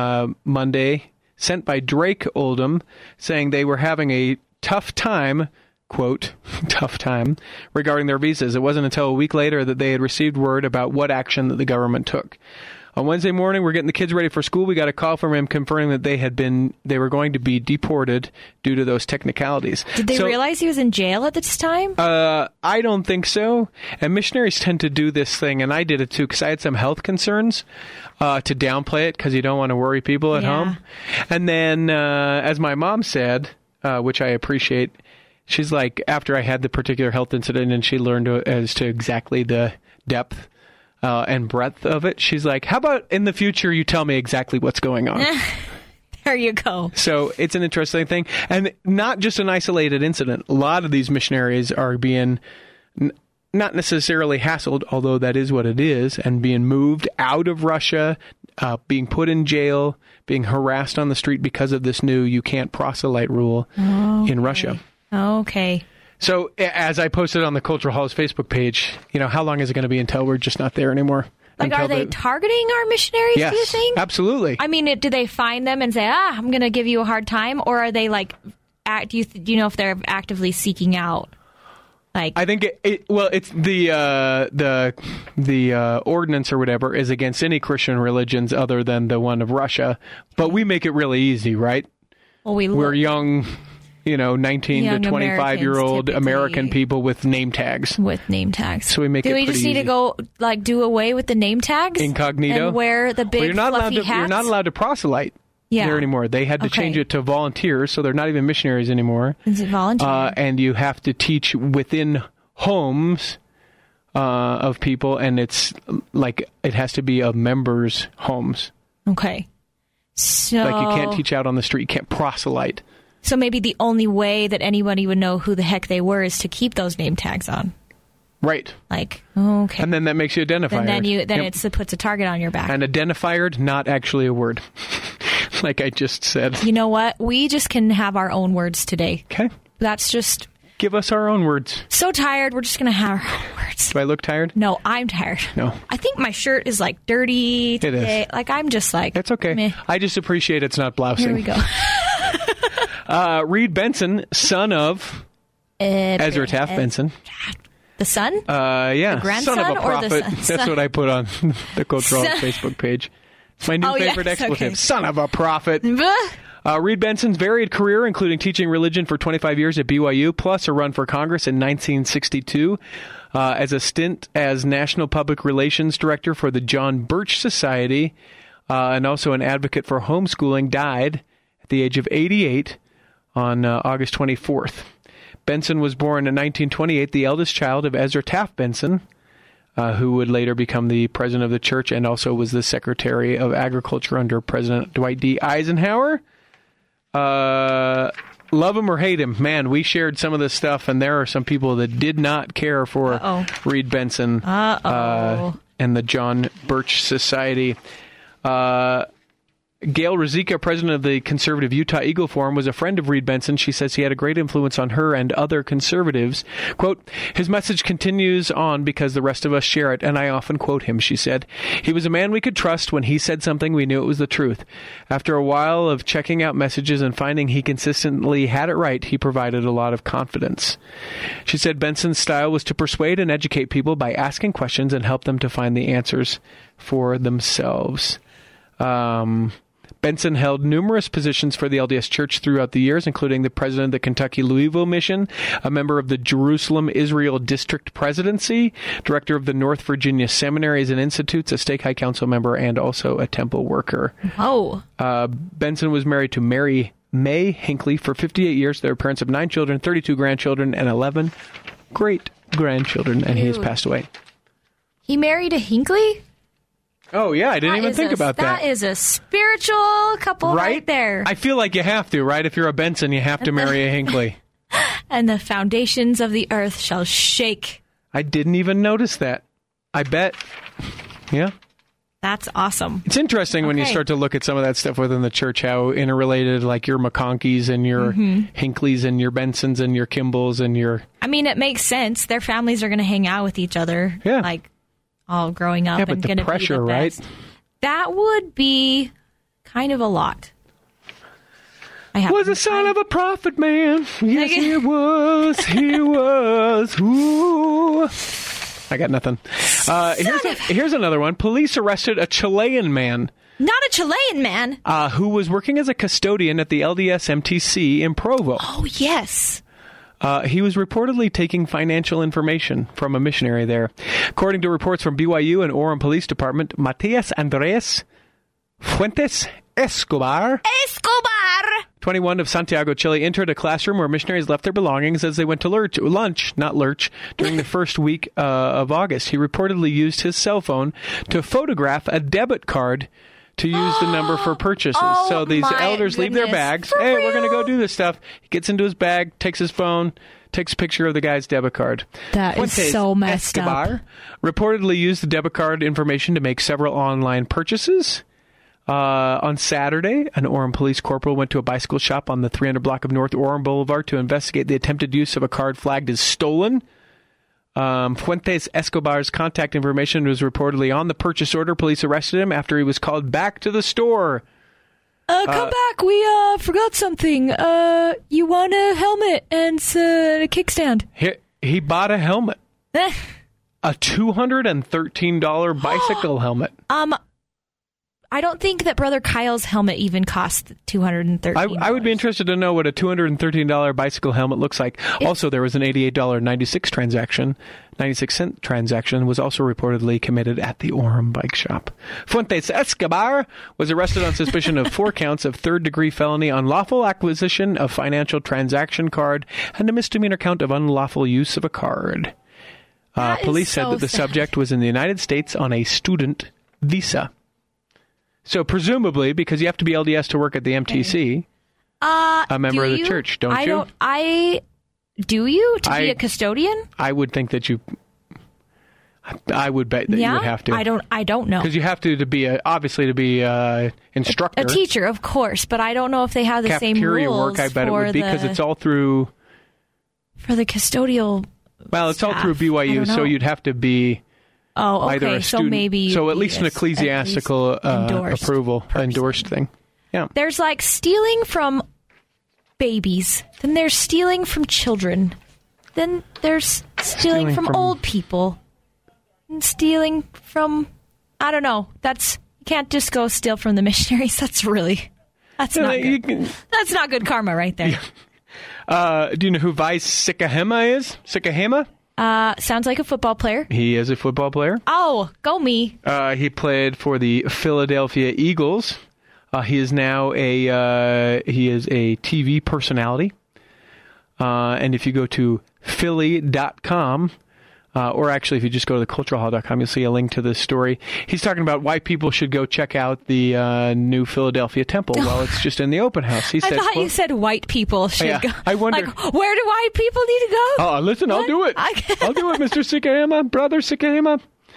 Monday sent by Drake Oldham saying they were having a tough time, quote, tough time, regarding their visas. It wasn't until a week later that they had received word about what action that the government took. On Wednesday morning, we're getting the kids ready for school. We got a call from him confirming that they were going to be deported due to those technicalities. Did they realize he was in jail at this time? I don't think so. And missionaries tend to do this thing, and I did it too, because I had some health concerns to downplay it because you don't want to worry people at home. And then, as my mom said, which I appreciate, she's like, after I had the particular health incident and she learned as to exactly the depth and breadth of it, she's like, how about in the future you tell me exactly what's going on? There you go. So it's an interesting thing. And not just an isolated incident. A lot of these missionaries are being not necessarily hassled, although that is what it is, and being moved out of Russia, being put in jail, being harassed on the street because of this new you can't proselyte rule in Russia. Okay. So as I posted on the Cultural Hall's Facebook page, how long is it going to be until we're just not there anymore? Like, are they targeting our missionaries, yes, do you think? Absolutely. I mean, do they find them and say, I'm going to give you a hard time? Or are they like, do you know if they're actively seeking out? Like, I think it's the ordinance or whatever is against any Christian religions other than the one of Russia. But we make it really easy, right? Well, we're young, 19 young to 25-year-old American people with name tags. With name tags. So we make it pretty easy. Do we just need to go, do away with the name tags? Incognito? And wear the big fluffy hats? You're not allowed to proselyte here anymore. They had to change it to volunteers, so they're not even missionaries anymore. Is it volunteer? And you have to teach within homes of people, and it's like it has to be of members' homes. Okay. So, like you can't teach out on the street. You can't proselyte. So maybe the only way that anybody would know who the heck they were is to keep those name tags on. Right. Like, okay. And then that makes you identifier. And then it puts a target on your back. And identifier, not actually a word. Like I just said. You know what? We just can have our own words today. Okay. That's just... Give us our own words. So tired, we're just going to have our own words. Do I look tired? No, I'm tired. No. I think my shirt is like dirty today. It is. Like I'm just like... It's okay. Meh. I just appreciate it's not blousing. Here we go. Reed Benson, son of Ezra Taft Benson. The son? Yeah. The grandson son of a prophet. or the son? That's what I put on the Cultural Facebook page. It's my new favorite expletive. Okay. Son of a prophet. Reed Benson's varied career, including teaching religion for 25 years at BYU, plus a run for Congress in 1962, as a stint as National Public Relations Director for the John Birch Society, and also an advocate for homeschooling, died at the age of 88 on August 24th. Benson was born in 1928, the eldest child of Ezra Taft Benson, who would later become the president of the church and also was the Secretary of Agriculture under President Dwight D. Eisenhower. Love him or hate him, man, we shared some of this stuff, and there are some people that did not care for Reed Benson and the John Birch Society. Gail Ruzicka, president of the conservative Utah Eagle Forum, was a friend of Reed Benson. She says he had a great influence on her and other conservatives. Quote, his message continues on because the rest of us share it, and I often quote him, she said. He was a man we could trust. When he said something, we knew it was the truth. After a while of checking out messages and finding he consistently had it right, he provided a lot of confidence. She said Benson's style was to persuade and educate people by asking questions and help them to find the answers for themselves. Benson held numerous positions for the LDS Church throughout the years, including the president of the Kentucky Louisville Mission, a member of the Jerusalem Israel District Presidency, director of the North Virginia Seminaries and Institutes, a stake high council member, and also a temple worker. Oh. Benson was married to Mary May Hinckley for 58 years. They were parents of 9 children, 32 grandchildren, and 11 great-grandchildren, and he has passed away. He married a Hinckley? Oh, yeah, I didn't even think about that. That is a spiritual couple right there. I feel like you have to, right? If you're a Benson, you have to marry a Hinckley. And the foundations of the earth shall shake. I didn't even notice that. I bet. Yeah. That's awesome. It's interesting when you start to look at some of that stuff within the church, how interrelated, like your McConkeys and your Hinckleys and your Bensons and your Kimballs and your... I mean, it makes sense. Their families are going to hang out with each other. Yeah. Like, all growing up and going to be the best. Right? That would be kind of a lot. Was a son of a prophet, man. Yes, he was. He was. Ooh. I got nothing. Here's another one. Police arrested a Chilean man. Not a Chilean man. Who was working as a custodian at the LDS MTC in Provo. Oh, yes. He was reportedly taking financial information from a missionary there. According to reports from BYU and Orem Police Department, Matias Andres Fuentes Escobar, 21 of Santiago, Chile, entered a classroom where missionaries left their belongings as they went to lunch, during the first week of August. He reportedly used his cell phone to photograph a debit card to use the number for purchases. So these elders leave their bags. Hey, we're going to go do this stuff. He gets into his bag, takes his phone, takes a picture of the guy's debit card. That is so messed up. Reportedly used the debit card information to make several online purchases. On Saturday, an Orem police corporal went to a bicycle shop on the 300 block of North Orem Boulevard to investigate the attempted use of a card flagged as stolen. Fuentes Escobar's contact information was reportedly on the purchase order. Police arrested him after he was called back to the store. Come back. We forgot something. You want a helmet and a kickstand? He bought a helmet. A $213 bicycle helmet. I don't think that Brother Kyle's helmet even cost $213. I would be interested to know what a $213 bicycle helmet looks like. Also, there was an $88 96 cent transaction was also reportedly committed at the Orem bike shop. Fuentes Escobar was arrested on suspicion of 4 counts of third-degree felony unlawful acquisition of financial transaction card and a misdemeanor count of unlawful use of a card. Police said that the subject was in the United States on a student visa. So presumably, because you have to be LDS to work at the MTC, a member of the church, don't you? Do you? To be a custodian? I would think that you... I would bet that you would have to. I don't know. Because you have to be instructor. A teacher, of course, but I don't know if they have the same cafeteria rules work. I bet it would be because it's all through. For the custodial. Well, it's staff. all through BYU, so you'd have to be. Oh, okay. Either a student, so maybe. So at least an ecclesiastical endorsed thing. Yeah. There's like stealing from babies. Then there's stealing from children. Then there's stealing from old people. And stealing from, I don't know. You can't just go steal from the missionaries. That's not good. That's not good karma right there. Yeah. Do you know who Vice Sikahema is? Sikahema? Sounds like a football player. He is a football player. Oh, go me. He played for the Philadelphia Eagles. He is now a TV personality. And if you go to Philly.com, or actually if you just go to theculturalhall.com, you'll see a link to this story. He's talking about why people should go check out the new Philadelphia Temple while it's just in the open house. He said, I thought you said white people should go. I wonder. Like, where do white people need to go? Oh, listen, I'll do it. I'll do it, Mr. Sikahema, Brother Sikahema.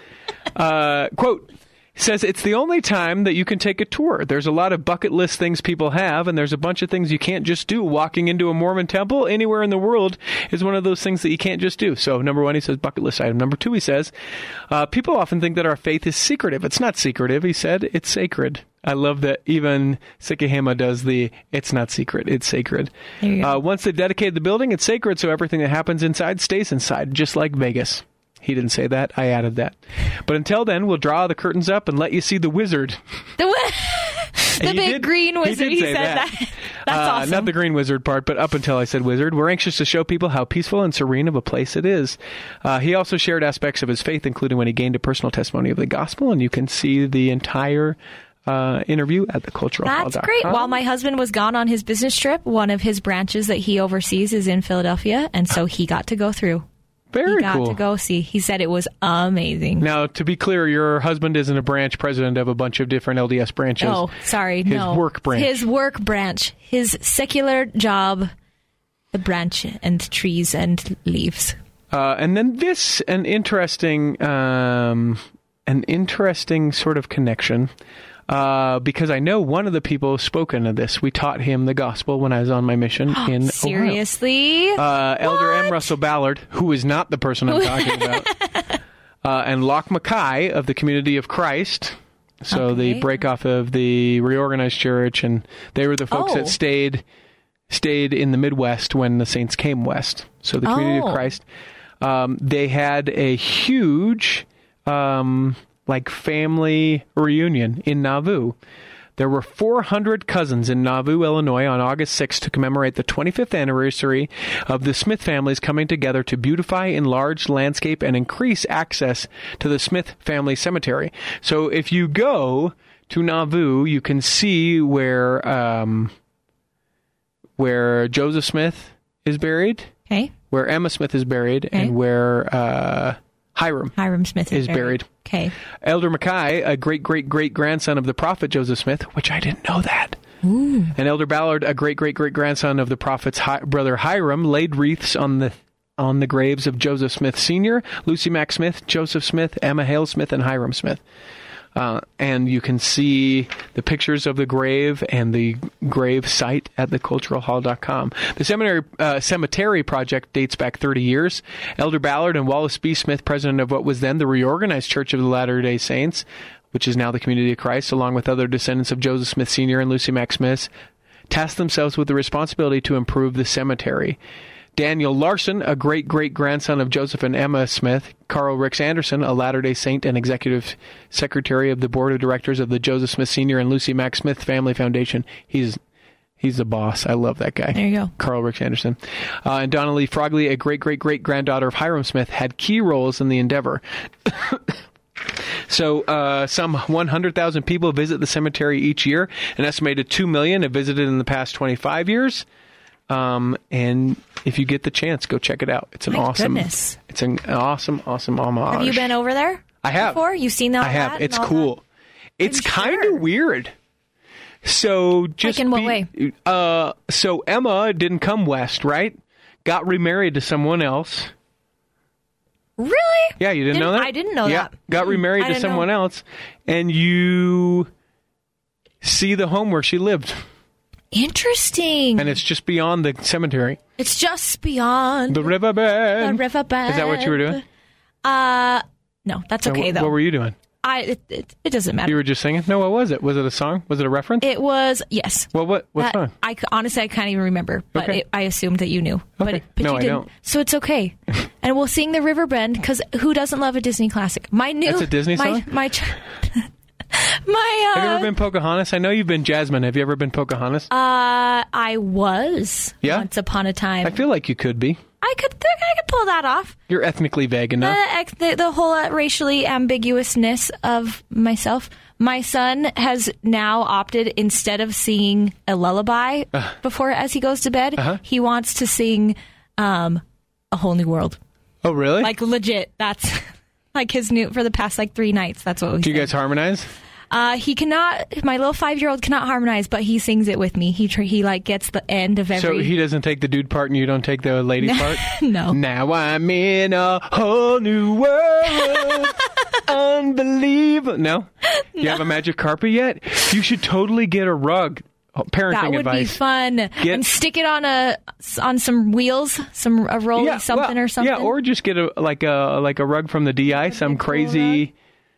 Quote, says it's the only time that you can take a tour. There's a lot of bucket list things people have, and there's a bunch of things you can't just do. Walking into a Mormon temple anywhere in the world is one of those things that you can't just do. So, number one, he says bucket list item. Number two, he says, people often think that our faith is secretive. It's not secretive, he said. It's sacred. I love that even Sikahema does it's not secret, it's sacred. Once they've dedicated the building, it's sacred, so everything that happens inside stays inside, just like Vegas. He didn't say that. I added that. But until then, we'll draw the curtains up and let you see the wizard. The big green wizard. He said that. That's awesome. Not the green wizard part, but up until I said wizard. We're anxious to show people how peaceful and serene of a place it is. He also shared aspects of his faith, including when he gained a personal testimony of the gospel, and you can see the entire interview at theculturalhall.com. That's great. While my husband was gone on his business trip, one of his branches that he oversees is in Philadelphia, and so he got to go through. Very cool. He got to go see. He said it was amazing. Now, to be clear, your husband isn't a branch president of a bunch of different LDS branches. Oh, sorry. His work branch. His work branch. His secular job, the branch and trees and leaves. And then an interesting sort of connection. Because I know one of the people who's spoken of this. We taught him the gospel when I was on my mission in Seriously? Ohio. Elder M. Russell Ballard, who is not the person I'm talking about, and Locke Mackay of the Community of Christ. So the break off of the reorganized church, and they were the folks that stayed in the Midwest when the saints came west. So the Community of Christ, they had a huge family reunion in Nauvoo. There were 400 cousins in Nauvoo, Illinois on August 6th to commemorate the 25th anniversary of the Smith families coming together to beautify, enlarge landscape, and increase access to the Smith family cemetery. So if you go to Nauvoo, you can see where Joseph Smith is buried, where Emma Smith is buried, and where Hiram Smith is buried. Okay. Elder Mackay, a great-great-great-grandson of the prophet Joseph Smith, which I didn't know that. Ooh. And Elder Ballard, a great-great-great-grandson of the prophet's brother Hiram, laid wreaths on the graves of Joseph Smith Sr., Lucy Mack Smith, Joseph Smith, Emma Hale Smith, and Hiram Smith. And you can see the pictures of the grave and the grave site at theculturalhall.com. The cemetery project dates back 30 years. Elder Ballard and Wallace B. Smith, president of what was then the Reorganized Church of the Latter-day Saints, which is now the Community of Christ, along with other descendants of Joseph Smith Sr. and Lucy Mack Smith, tasked themselves with the responsibility to improve the cemetery. Daniel Larson, a great-great-grandson of Joseph and Emma Smith, Carl Ricks Anderson, a Latter-day Saint and executive secretary of the board of directors of the Joseph Smith Sr. and Lucy Mack Smith Family Foundation. He's the boss. I love that guy. There you go. Carl Ricks Anderson. And Donna Lee Frogley, a great-great-great-granddaughter of Hiram Smith, had key roles in the endeavor. So some 100,000 people visit the cemetery each year. An estimated 2 million have visited in the past 25 years. And if you get the chance, go check it out. It's an awesome homage. Have you been over there? I have. Before? You've seen that? I have. It's cool. It's kind of weird. So just in what way? So Emma didn't come west, right? Got remarried to someone else. Really? Yeah, you didn't know that? I didn't know yeah, that. Got remarried I to didn't someone know. else, and you see the home where she lived, Interesting. and it's just beyond the cemetery. It's just beyond The riverbed. the riverbed. Is that what you were doing? No, that's okay, though. What were you doing? It doesn't matter. You were just singing? No, what was it? Was it a song? Was it a reference? It was, yes. Well, what That- song? Honestly, I can't even remember, but Okay. I assumed that you knew. Okay. But No, you I didn't. don't. So it's okay. And we'll sing the Riverbend, because who doesn't love a Disney classic? That's a Disney song? My Have you ever been Pocahontas? I know you've been Jasmine. Have you ever been Pocahontas? I was Yeah? once upon a time. I feel like you could be. I could pull that off. You're ethnically vague enough. The whole racially ambiguousness of myself. My son has now opted, instead of singing a lullaby before as he goes to bed, he wants to sing A Whole New World. Oh, really? Like legit. That's like his new for the past 3 nights. That's what we Do you sing. guys harmonize? He cannot. My little 5-year-old cannot harmonize, but he sings it with me. He gets the end of every. So he doesn't take the dude part and you don't take the lady part? No. Now I'm in a whole new world. Unbelievable. No? You have a magic carpet yet? You should totally get a rug. Parenting That would advice. be fun. And stick it on some wheels, a rolly or something. Yeah, or just get a rug from the DI, some crazy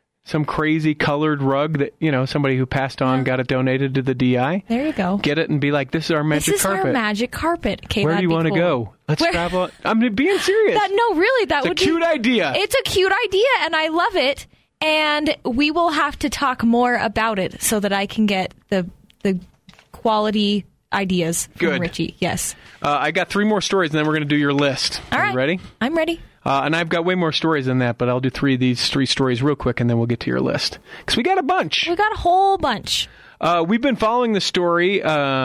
colored rug that, somebody who passed on got it donated to the DI. There you go. Get it and be like, this is our magic This is carpet. our magic carpet. Okay, Where do you want to go? Let's travel. I'm being serious. No, really, that it's would a cute idea. It's a cute idea, and I love it. And we will have to talk more about it so that I can get the quality ideas from Good. Richie. Yes. I got 3 more stories, and then we're going to do your list. All right. You ready? I'm ready. And I've got way more stories than that, but I'll do 3 of these 3 stories real quick, and then we'll get to your list. Because we got a bunch. We got a whole bunch. We've been following the story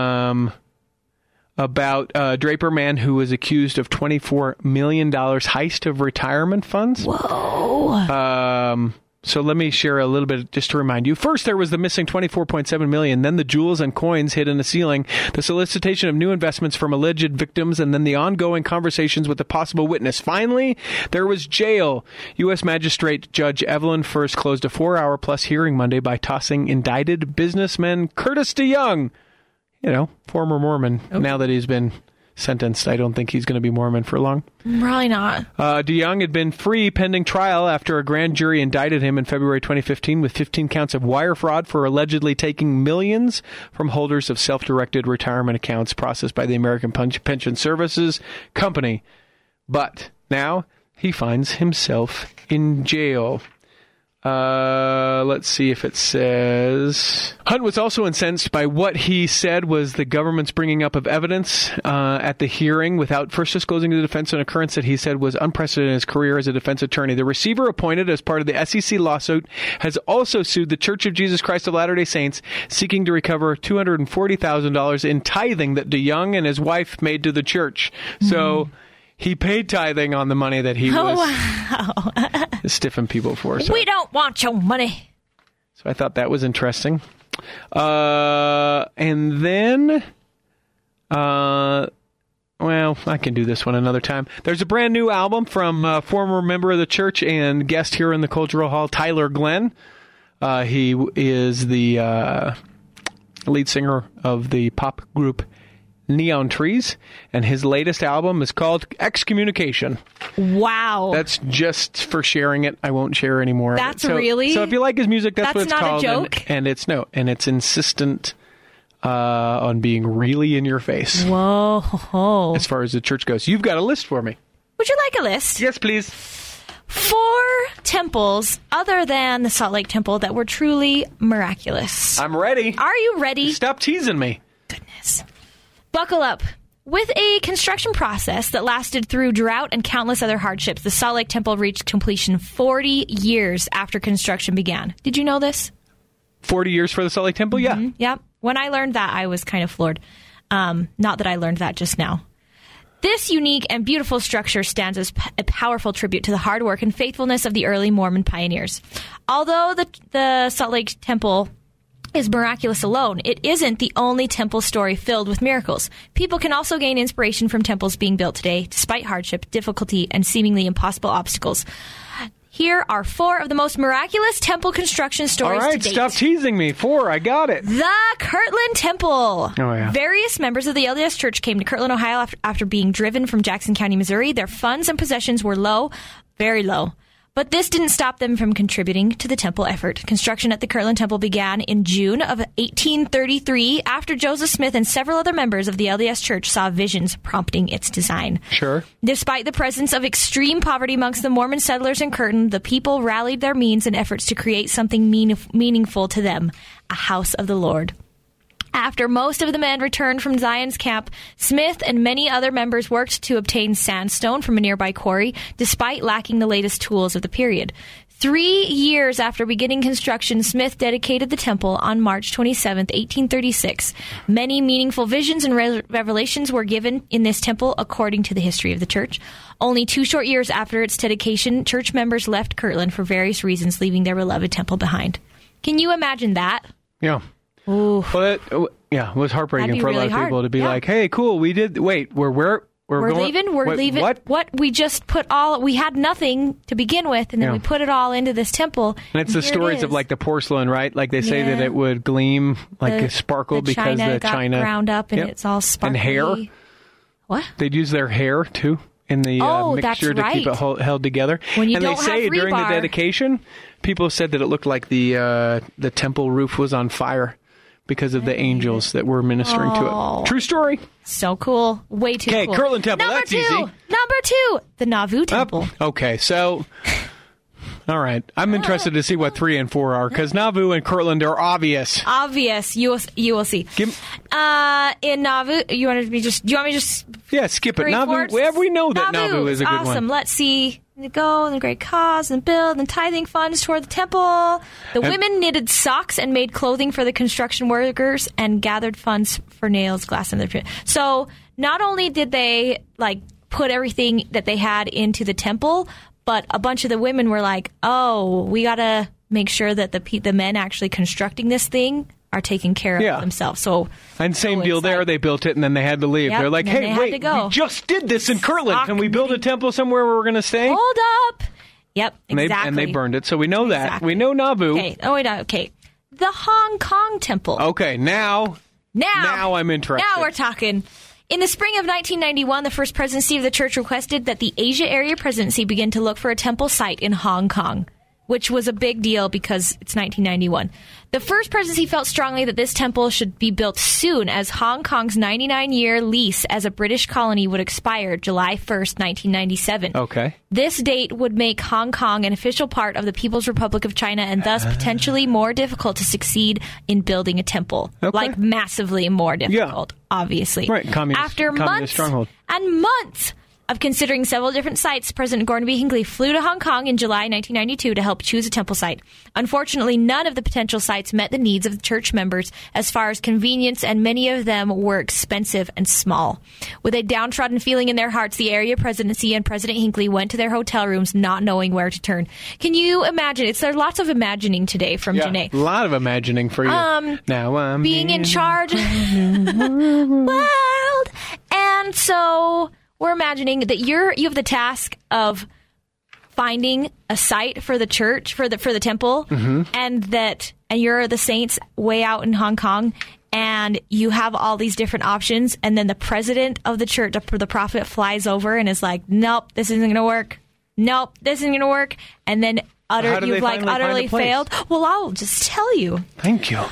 about Draper man who was accused of $24 million heist of retirement funds. Whoa. So let me share a little bit just to remind you. First, there was the missing $24.7 million, then the jewels and coins hid in the ceiling, the solicitation of new investments from alleged victims, and then the ongoing conversations with a possible witness. Finally, there was jail. U.S. Magistrate Judge Evelyn First closed a 4-hour-plus hearing Monday by tossing indicted businessman Curtis DeYoung, former Mormon, now that he's been sentenced. I don't think he's going to be Mormon for long. Probably not. DeYoung had been free pending trial after a grand jury indicted him in February 2015 with 15 counts of wire fraud for allegedly taking millions from holders of self-directed retirement accounts processed by the American Pension Services Company. But now he finds himself in jail. Let's see if it says... Hunt was also incensed by what he said was the government's bringing up of evidence at the hearing without first disclosing to the defense an occurrence that he said was unprecedented in his career as a defense attorney. The receiver appointed as part of the SEC lawsuit has also sued the Church of Jesus Christ of Latter-day Saints, seeking to recover $240,000 in tithing that DeYoung and his wife made to the church. So... he paid tithing on the money that he was stiffing people for. So. We don't want your money. So I thought that was interesting. And then, well, I can do this one another time. There's a brand new album from a former member of the church and guest here in the Cultural Hall, Tyler Glenn. He is the lead singer of the pop group Neon Trees, and his latest album is called Excommunication. Wow. That's just for sharing it. I won't share any more. That's of it. really? So if you like his music, that's what it's not called. a joke? And it's insistent on being really in your face. Whoa. As far as the church goes. You've got a list for me. Would you like a list? Yes, please. 4 temples other than the Salt Lake Temple that were truly miraculous. I'm ready. Are you ready? Stop teasing me. Goodness. Buckle up. With a construction process that lasted through drought and countless other hardships, the Salt Lake Temple reached completion 40 years after construction began. Did you know this? 40 years for the Salt Lake Temple? Yeah. Mm-hmm. Yep. When I learned that, I was kind of floored. Not that I learned that just now. This unique and beautiful structure stands as a powerful tribute to the hard work and faithfulness of the early Mormon pioneers. Although the Salt Lake Temple is miraculous alone, it isn't the only temple story filled with miracles. People can also gain inspiration from temples being built today, despite hardship, difficulty, and seemingly impossible obstacles. Here are 4 of the most miraculous temple construction stories All right, to date. stop teasing me. 4, I got it. The Kirtland Temple. Oh, yeah. Various members of the LDS Church came to Kirtland, Ohio after being driven from Jackson County, Missouri. Their funds and possessions were low, very low. But this didn't stop them from contributing to the temple effort. Construction at the Kirtland Temple began in June of 1833 after Joseph Smith and several other members of the LDS Church saw visions prompting its design. Sure. Despite the presence of extreme poverty amongst the Mormon settlers in Kirtland, the people rallied their means and efforts to create something meaningful to them, a house of the Lord. After most of the men returned from Zion's camp, Smith and many other members worked to obtain sandstone from a nearby quarry, despite lacking the latest tools of the period. 3 years after beginning construction, Smith dedicated the temple on March 27, 1836. Many meaningful visions and revelations were given in this temple, according to the history of the church. Only 2 short years after its dedication, church members left Kirtland for various reasons, leaving their beloved temple behind. Can you imagine that? Yeah. Ooh. But it was heartbreaking for a lot of people to be like, "Hey, cool, we did. Wait, we're going, leaving. We're leaving. What? We just put we had nothing to begin with, and then we put it all into this temple." And it's the stories of like the porcelain, right? Like they say that it would gleam, like a sparkle, because the china got ground up and it's all sparkly. And hair. What? They'd use their hair too in the mixture to keep it held together. When you and don't they say have during the rebar. dedication, people said that it looked like the temple roof was on fire because of the angels that were ministering to it. True story. So cool. Way too cool. Okay, Kirtland Temple, Number that's 2, easy. Number 2, the Nauvoo Temple. Okay, so... All right. I'm interested to see what 3 and 4 are, because Nauvoo and Kirtland are obvious. Obvious. You will see. In Nauvoo, do you want me to just... Yeah, skip it. Nauvoo. Forwards? We know that Nauvoo is a good awesome. one. Let's see. Go and the great cause and build and tithing funds toward the temple. The women knitted socks and made clothing for the construction workers and gathered funds for nails, glass, and their. So not only did they put everything that they had into the temple, but a bunch of the women were like, "Oh, we gotta make sure that the men actually constructing this thing are taking care of themselves." So, and same deal there. They built it and then they had to leave. Yep, they're like, "Hey, wait, we just did this in Kirtland. Can we build a temple somewhere where we're going to stay?" Hold up. Yep, exactly. And they burned it. So we know that. We know Nauvoo. Okay. Oh, wait. Okay. The Hong Kong Temple. Okay. Now I'm interested. Now we're talking. In the spring of 1991, the First Presidency of the Church requested that the Asia Area Presidency begin to look for a temple site in Hong Kong, which was a big deal because it's 1991. The First Presidency felt strongly that this temple should be built soon, as Hong Kong's 99-year lease as a British colony would expire July 1st, 1997. Okay. This date would make Hong Kong an official part of the People's Republic of China and thus potentially more difficult to succeed in building a temple. Okay. Like massively more difficult, obviously. Right, After months stronghold. and months of considering several different sites, President Gordon B. Hinckley flew to Hong Kong in July 1992 to help choose a temple site. Unfortunately, none of the potential sites met the needs of the church members as far as convenience, and many of them were expensive and small. With a downtrodden feeling in their hearts, the area presidency and President Hinckley went to their hotel rooms not knowing where to turn. Can you imagine? There's lots of imagining today from Janae. A lot of imagining for you. Now I'm being in charge. World. And so... we're imagining that you have the task of finding a site for the church, for the temple, and you're the saints way out in Hong Kong, and you have all these different options, and then the president of the church, the prophet, flies over and is like, "Nope, this isn't going to work. Nope, this isn't going to work," and then you've utterly failed. Well, I'll just tell you. Thank you.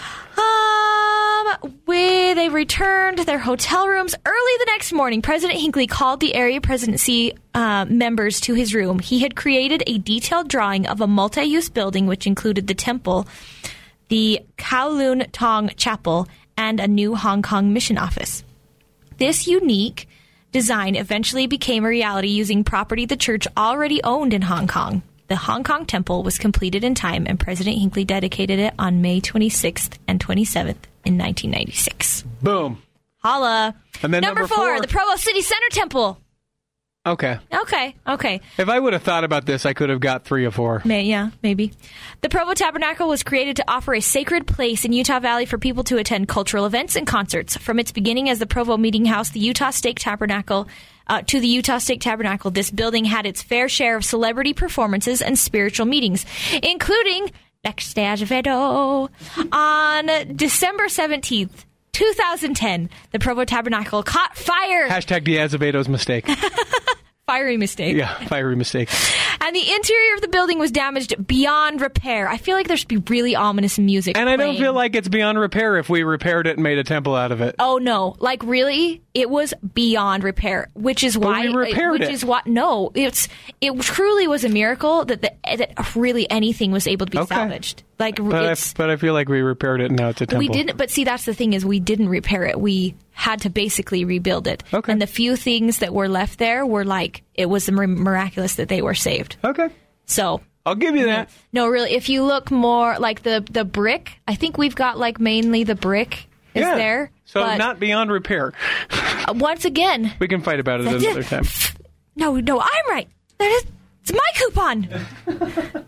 They returned to their hotel rooms early the next morning. President Hinckley called the area presidency members to his room. He had created a detailed drawing of a multi-use building, which included the temple, the Kowloon Tong Chapel, and a new Hong Kong mission office. This unique design eventually became a reality using property the church already owned in Hong Kong. The Hong Kong Temple was completed in time, and President Hinckley dedicated it on May 26th and 27th in 1996. Boom. Holla. And then Number 4, the Provo City Center Temple. Okay. Okay. If I would have thought about this, I could have got 3 or 4. Maybe. The Provo Tabernacle was created to offer a sacred place in Utah Valley for people to attend cultural events and concerts. From its beginning as the Provo Meeting House, the Utah State Tabernacle, this building had its fair share of celebrity performances and spiritual meetings, including Next Day Azevedo. On December 17th, 2010, the Provo Tabernacle caught fire. Hashtag the Azevedo's mistake. Fiery mistake. Yeah, fiery mistake. And the interior of the building was damaged beyond repair. I feel like there should be really ominous music. And playing. I don't feel like it's beyond repair if we repaired it and made a temple out of it. Oh, no. Like, really? It was beyond repair, which is why... But we repaired it. Which is why... No, it truly was a miracle that really anything was able to be salvaged. Like, but I feel like we repaired it and now it's a temple. We didn't, but see, that's the thing is we didn't repair it. We had to basically rebuild it. Okay. And the few things that were left there were like, it was miraculous that they were saved. Okay. So... I'll give you that. No, really, if you look more like the brick, I think we've got like mainly the brick is there. So not beyond repair. Once again. We can fight about it another time. No, I'm right. It's my coupon.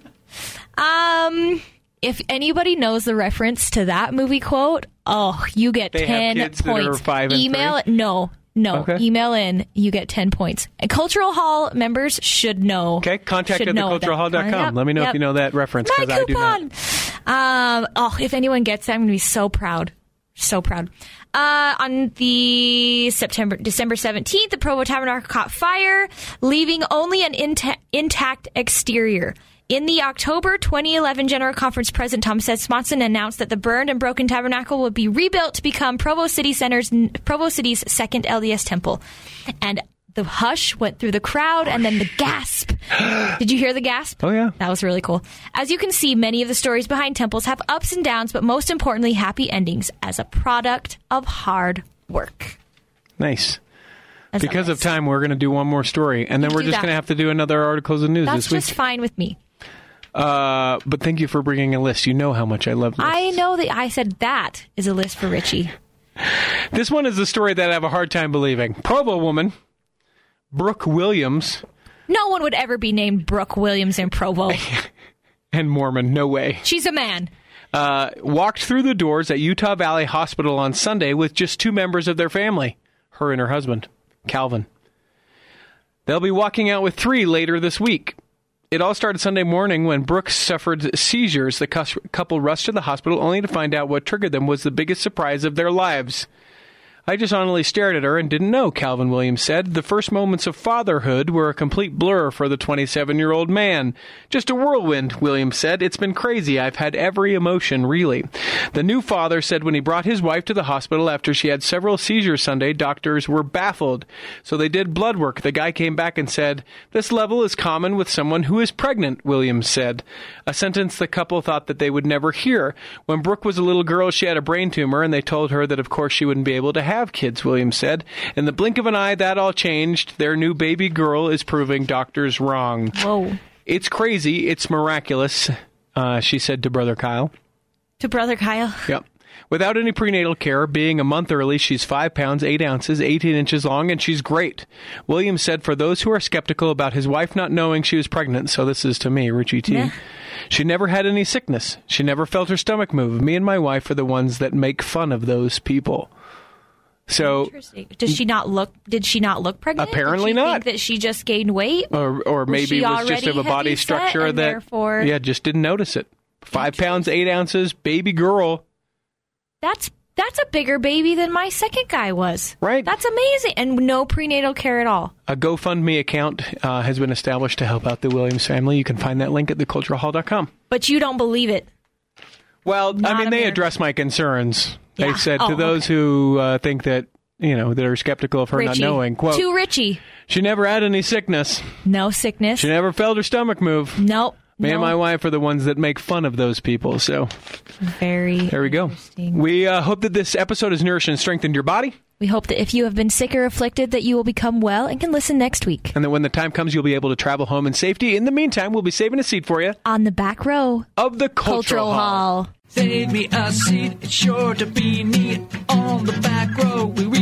If anybody knows the reference to that movie quote, you get 10 have kids points. That are 5 and Email 3? it. No. Okay. Email in. You get 10 points. And Cultural Hall members should know. Okay. Contact at theculturalhall.com. Let me know if you know that reference, because I do not. If anyone gets that, I'm going to be so proud. So proud. On the December 17th, the Provo Tabernacle caught fire, leaving only an intact exterior. In the October 2011 General Conference, President Thomas S. Monson announced that the burned and broken tabernacle would be rebuilt to become Provo City's second LDS temple. And the hush went through the crowd, and then the gasp. Did you hear the gasp? Oh, yeah. That was really cool. As you can see, many of the stories behind temples have ups and downs, but most importantly, happy endings as a product of hard work. Nice. Because of time, we're going to do one more story, and then we're just going to have to do another Articles of News this week. That's just fine with me. But thank you for bringing a list. You know how much I love lists. I know that I said that is a list for Richie. This one is a story that I have a hard time believing. Provo woman, Brooke Williams. No one would ever be named Brooke Williams in Provo. And Mormon, no way. She's a man. Walked through the doors at Utah Valley Hospital on Sunday with just 2 members of their family, her and her husband, Calvin. They'll be walking out with 3 later this week. It all started Sunday morning when Brooke suffered seizures. The couple rushed to the hospital only to find out what triggered them was the biggest surprise of their lives. I just honestly stared at her and didn't know, Calvin Williams said. The first moments of fatherhood were a complete blur for the 27-year-old man. Just a whirlwind, Williams said. It's been crazy. I've had every emotion, really. The new father said when he brought his wife to the hospital after she had several seizures Sunday, doctors were baffled. So they did blood work. The guy came back and said, "This level is common with someone who is pregnant," Williams said. A sentence the couple thought that they would never hear. When Brooke was a little girl, she had a brain tumor, and they told her that of course she wouldn't be able to have kids, Williams said. In the blink of an eye, that all changed. Their new baby girl is proving doctors wrong. Whoa. It's crazy. It's miraculous, she said to Brother Kyle. To Brother Kyle? Yep. Without any prenatal care, being a month early, she's 5 pounds, 8 ounces, 18 inches long, and she's great. Williams said for those who are skeptical about his wife not knowing she was pregnant, so this is to me, Richie T. Yeah. She never had any sickness. She never felt her stomach move. Me and my wife are the ones that make fun of those people. So, did she not look pregnant? Apparently did she not. Think that she just gained weight, or maybe it was just of a body structure that therefore... just didn't notice it. 5 pounds, 8 ounces, baby girl. That's a bigger baby than my second guy was. Right. That's amazing, and no prenatal care at all. A GoFundMe account has been established to help out the Williams family. You can find that link at theculturalhall.com. But you don't believe it. Well, they address my concerns. Yeah. They said to those who think that, that are skeptical of her not knowing, quote, "To Richie, she never had any sickness. No sickness. She never felt her stomach move. Nope. Me and my wife are the ones that make fun of those people." So there we go. We hope that this episode has nourished and strengthened your body. We hope that if you have been sick or afflicted, that you will become well and can listen next week. And that when the time comes, you'll be able to travel home in safety. In the meantime, we'll be saving a seat for you on the back row of the Cultural Hall. Save me a seat, it's sure to be neat on the back row. We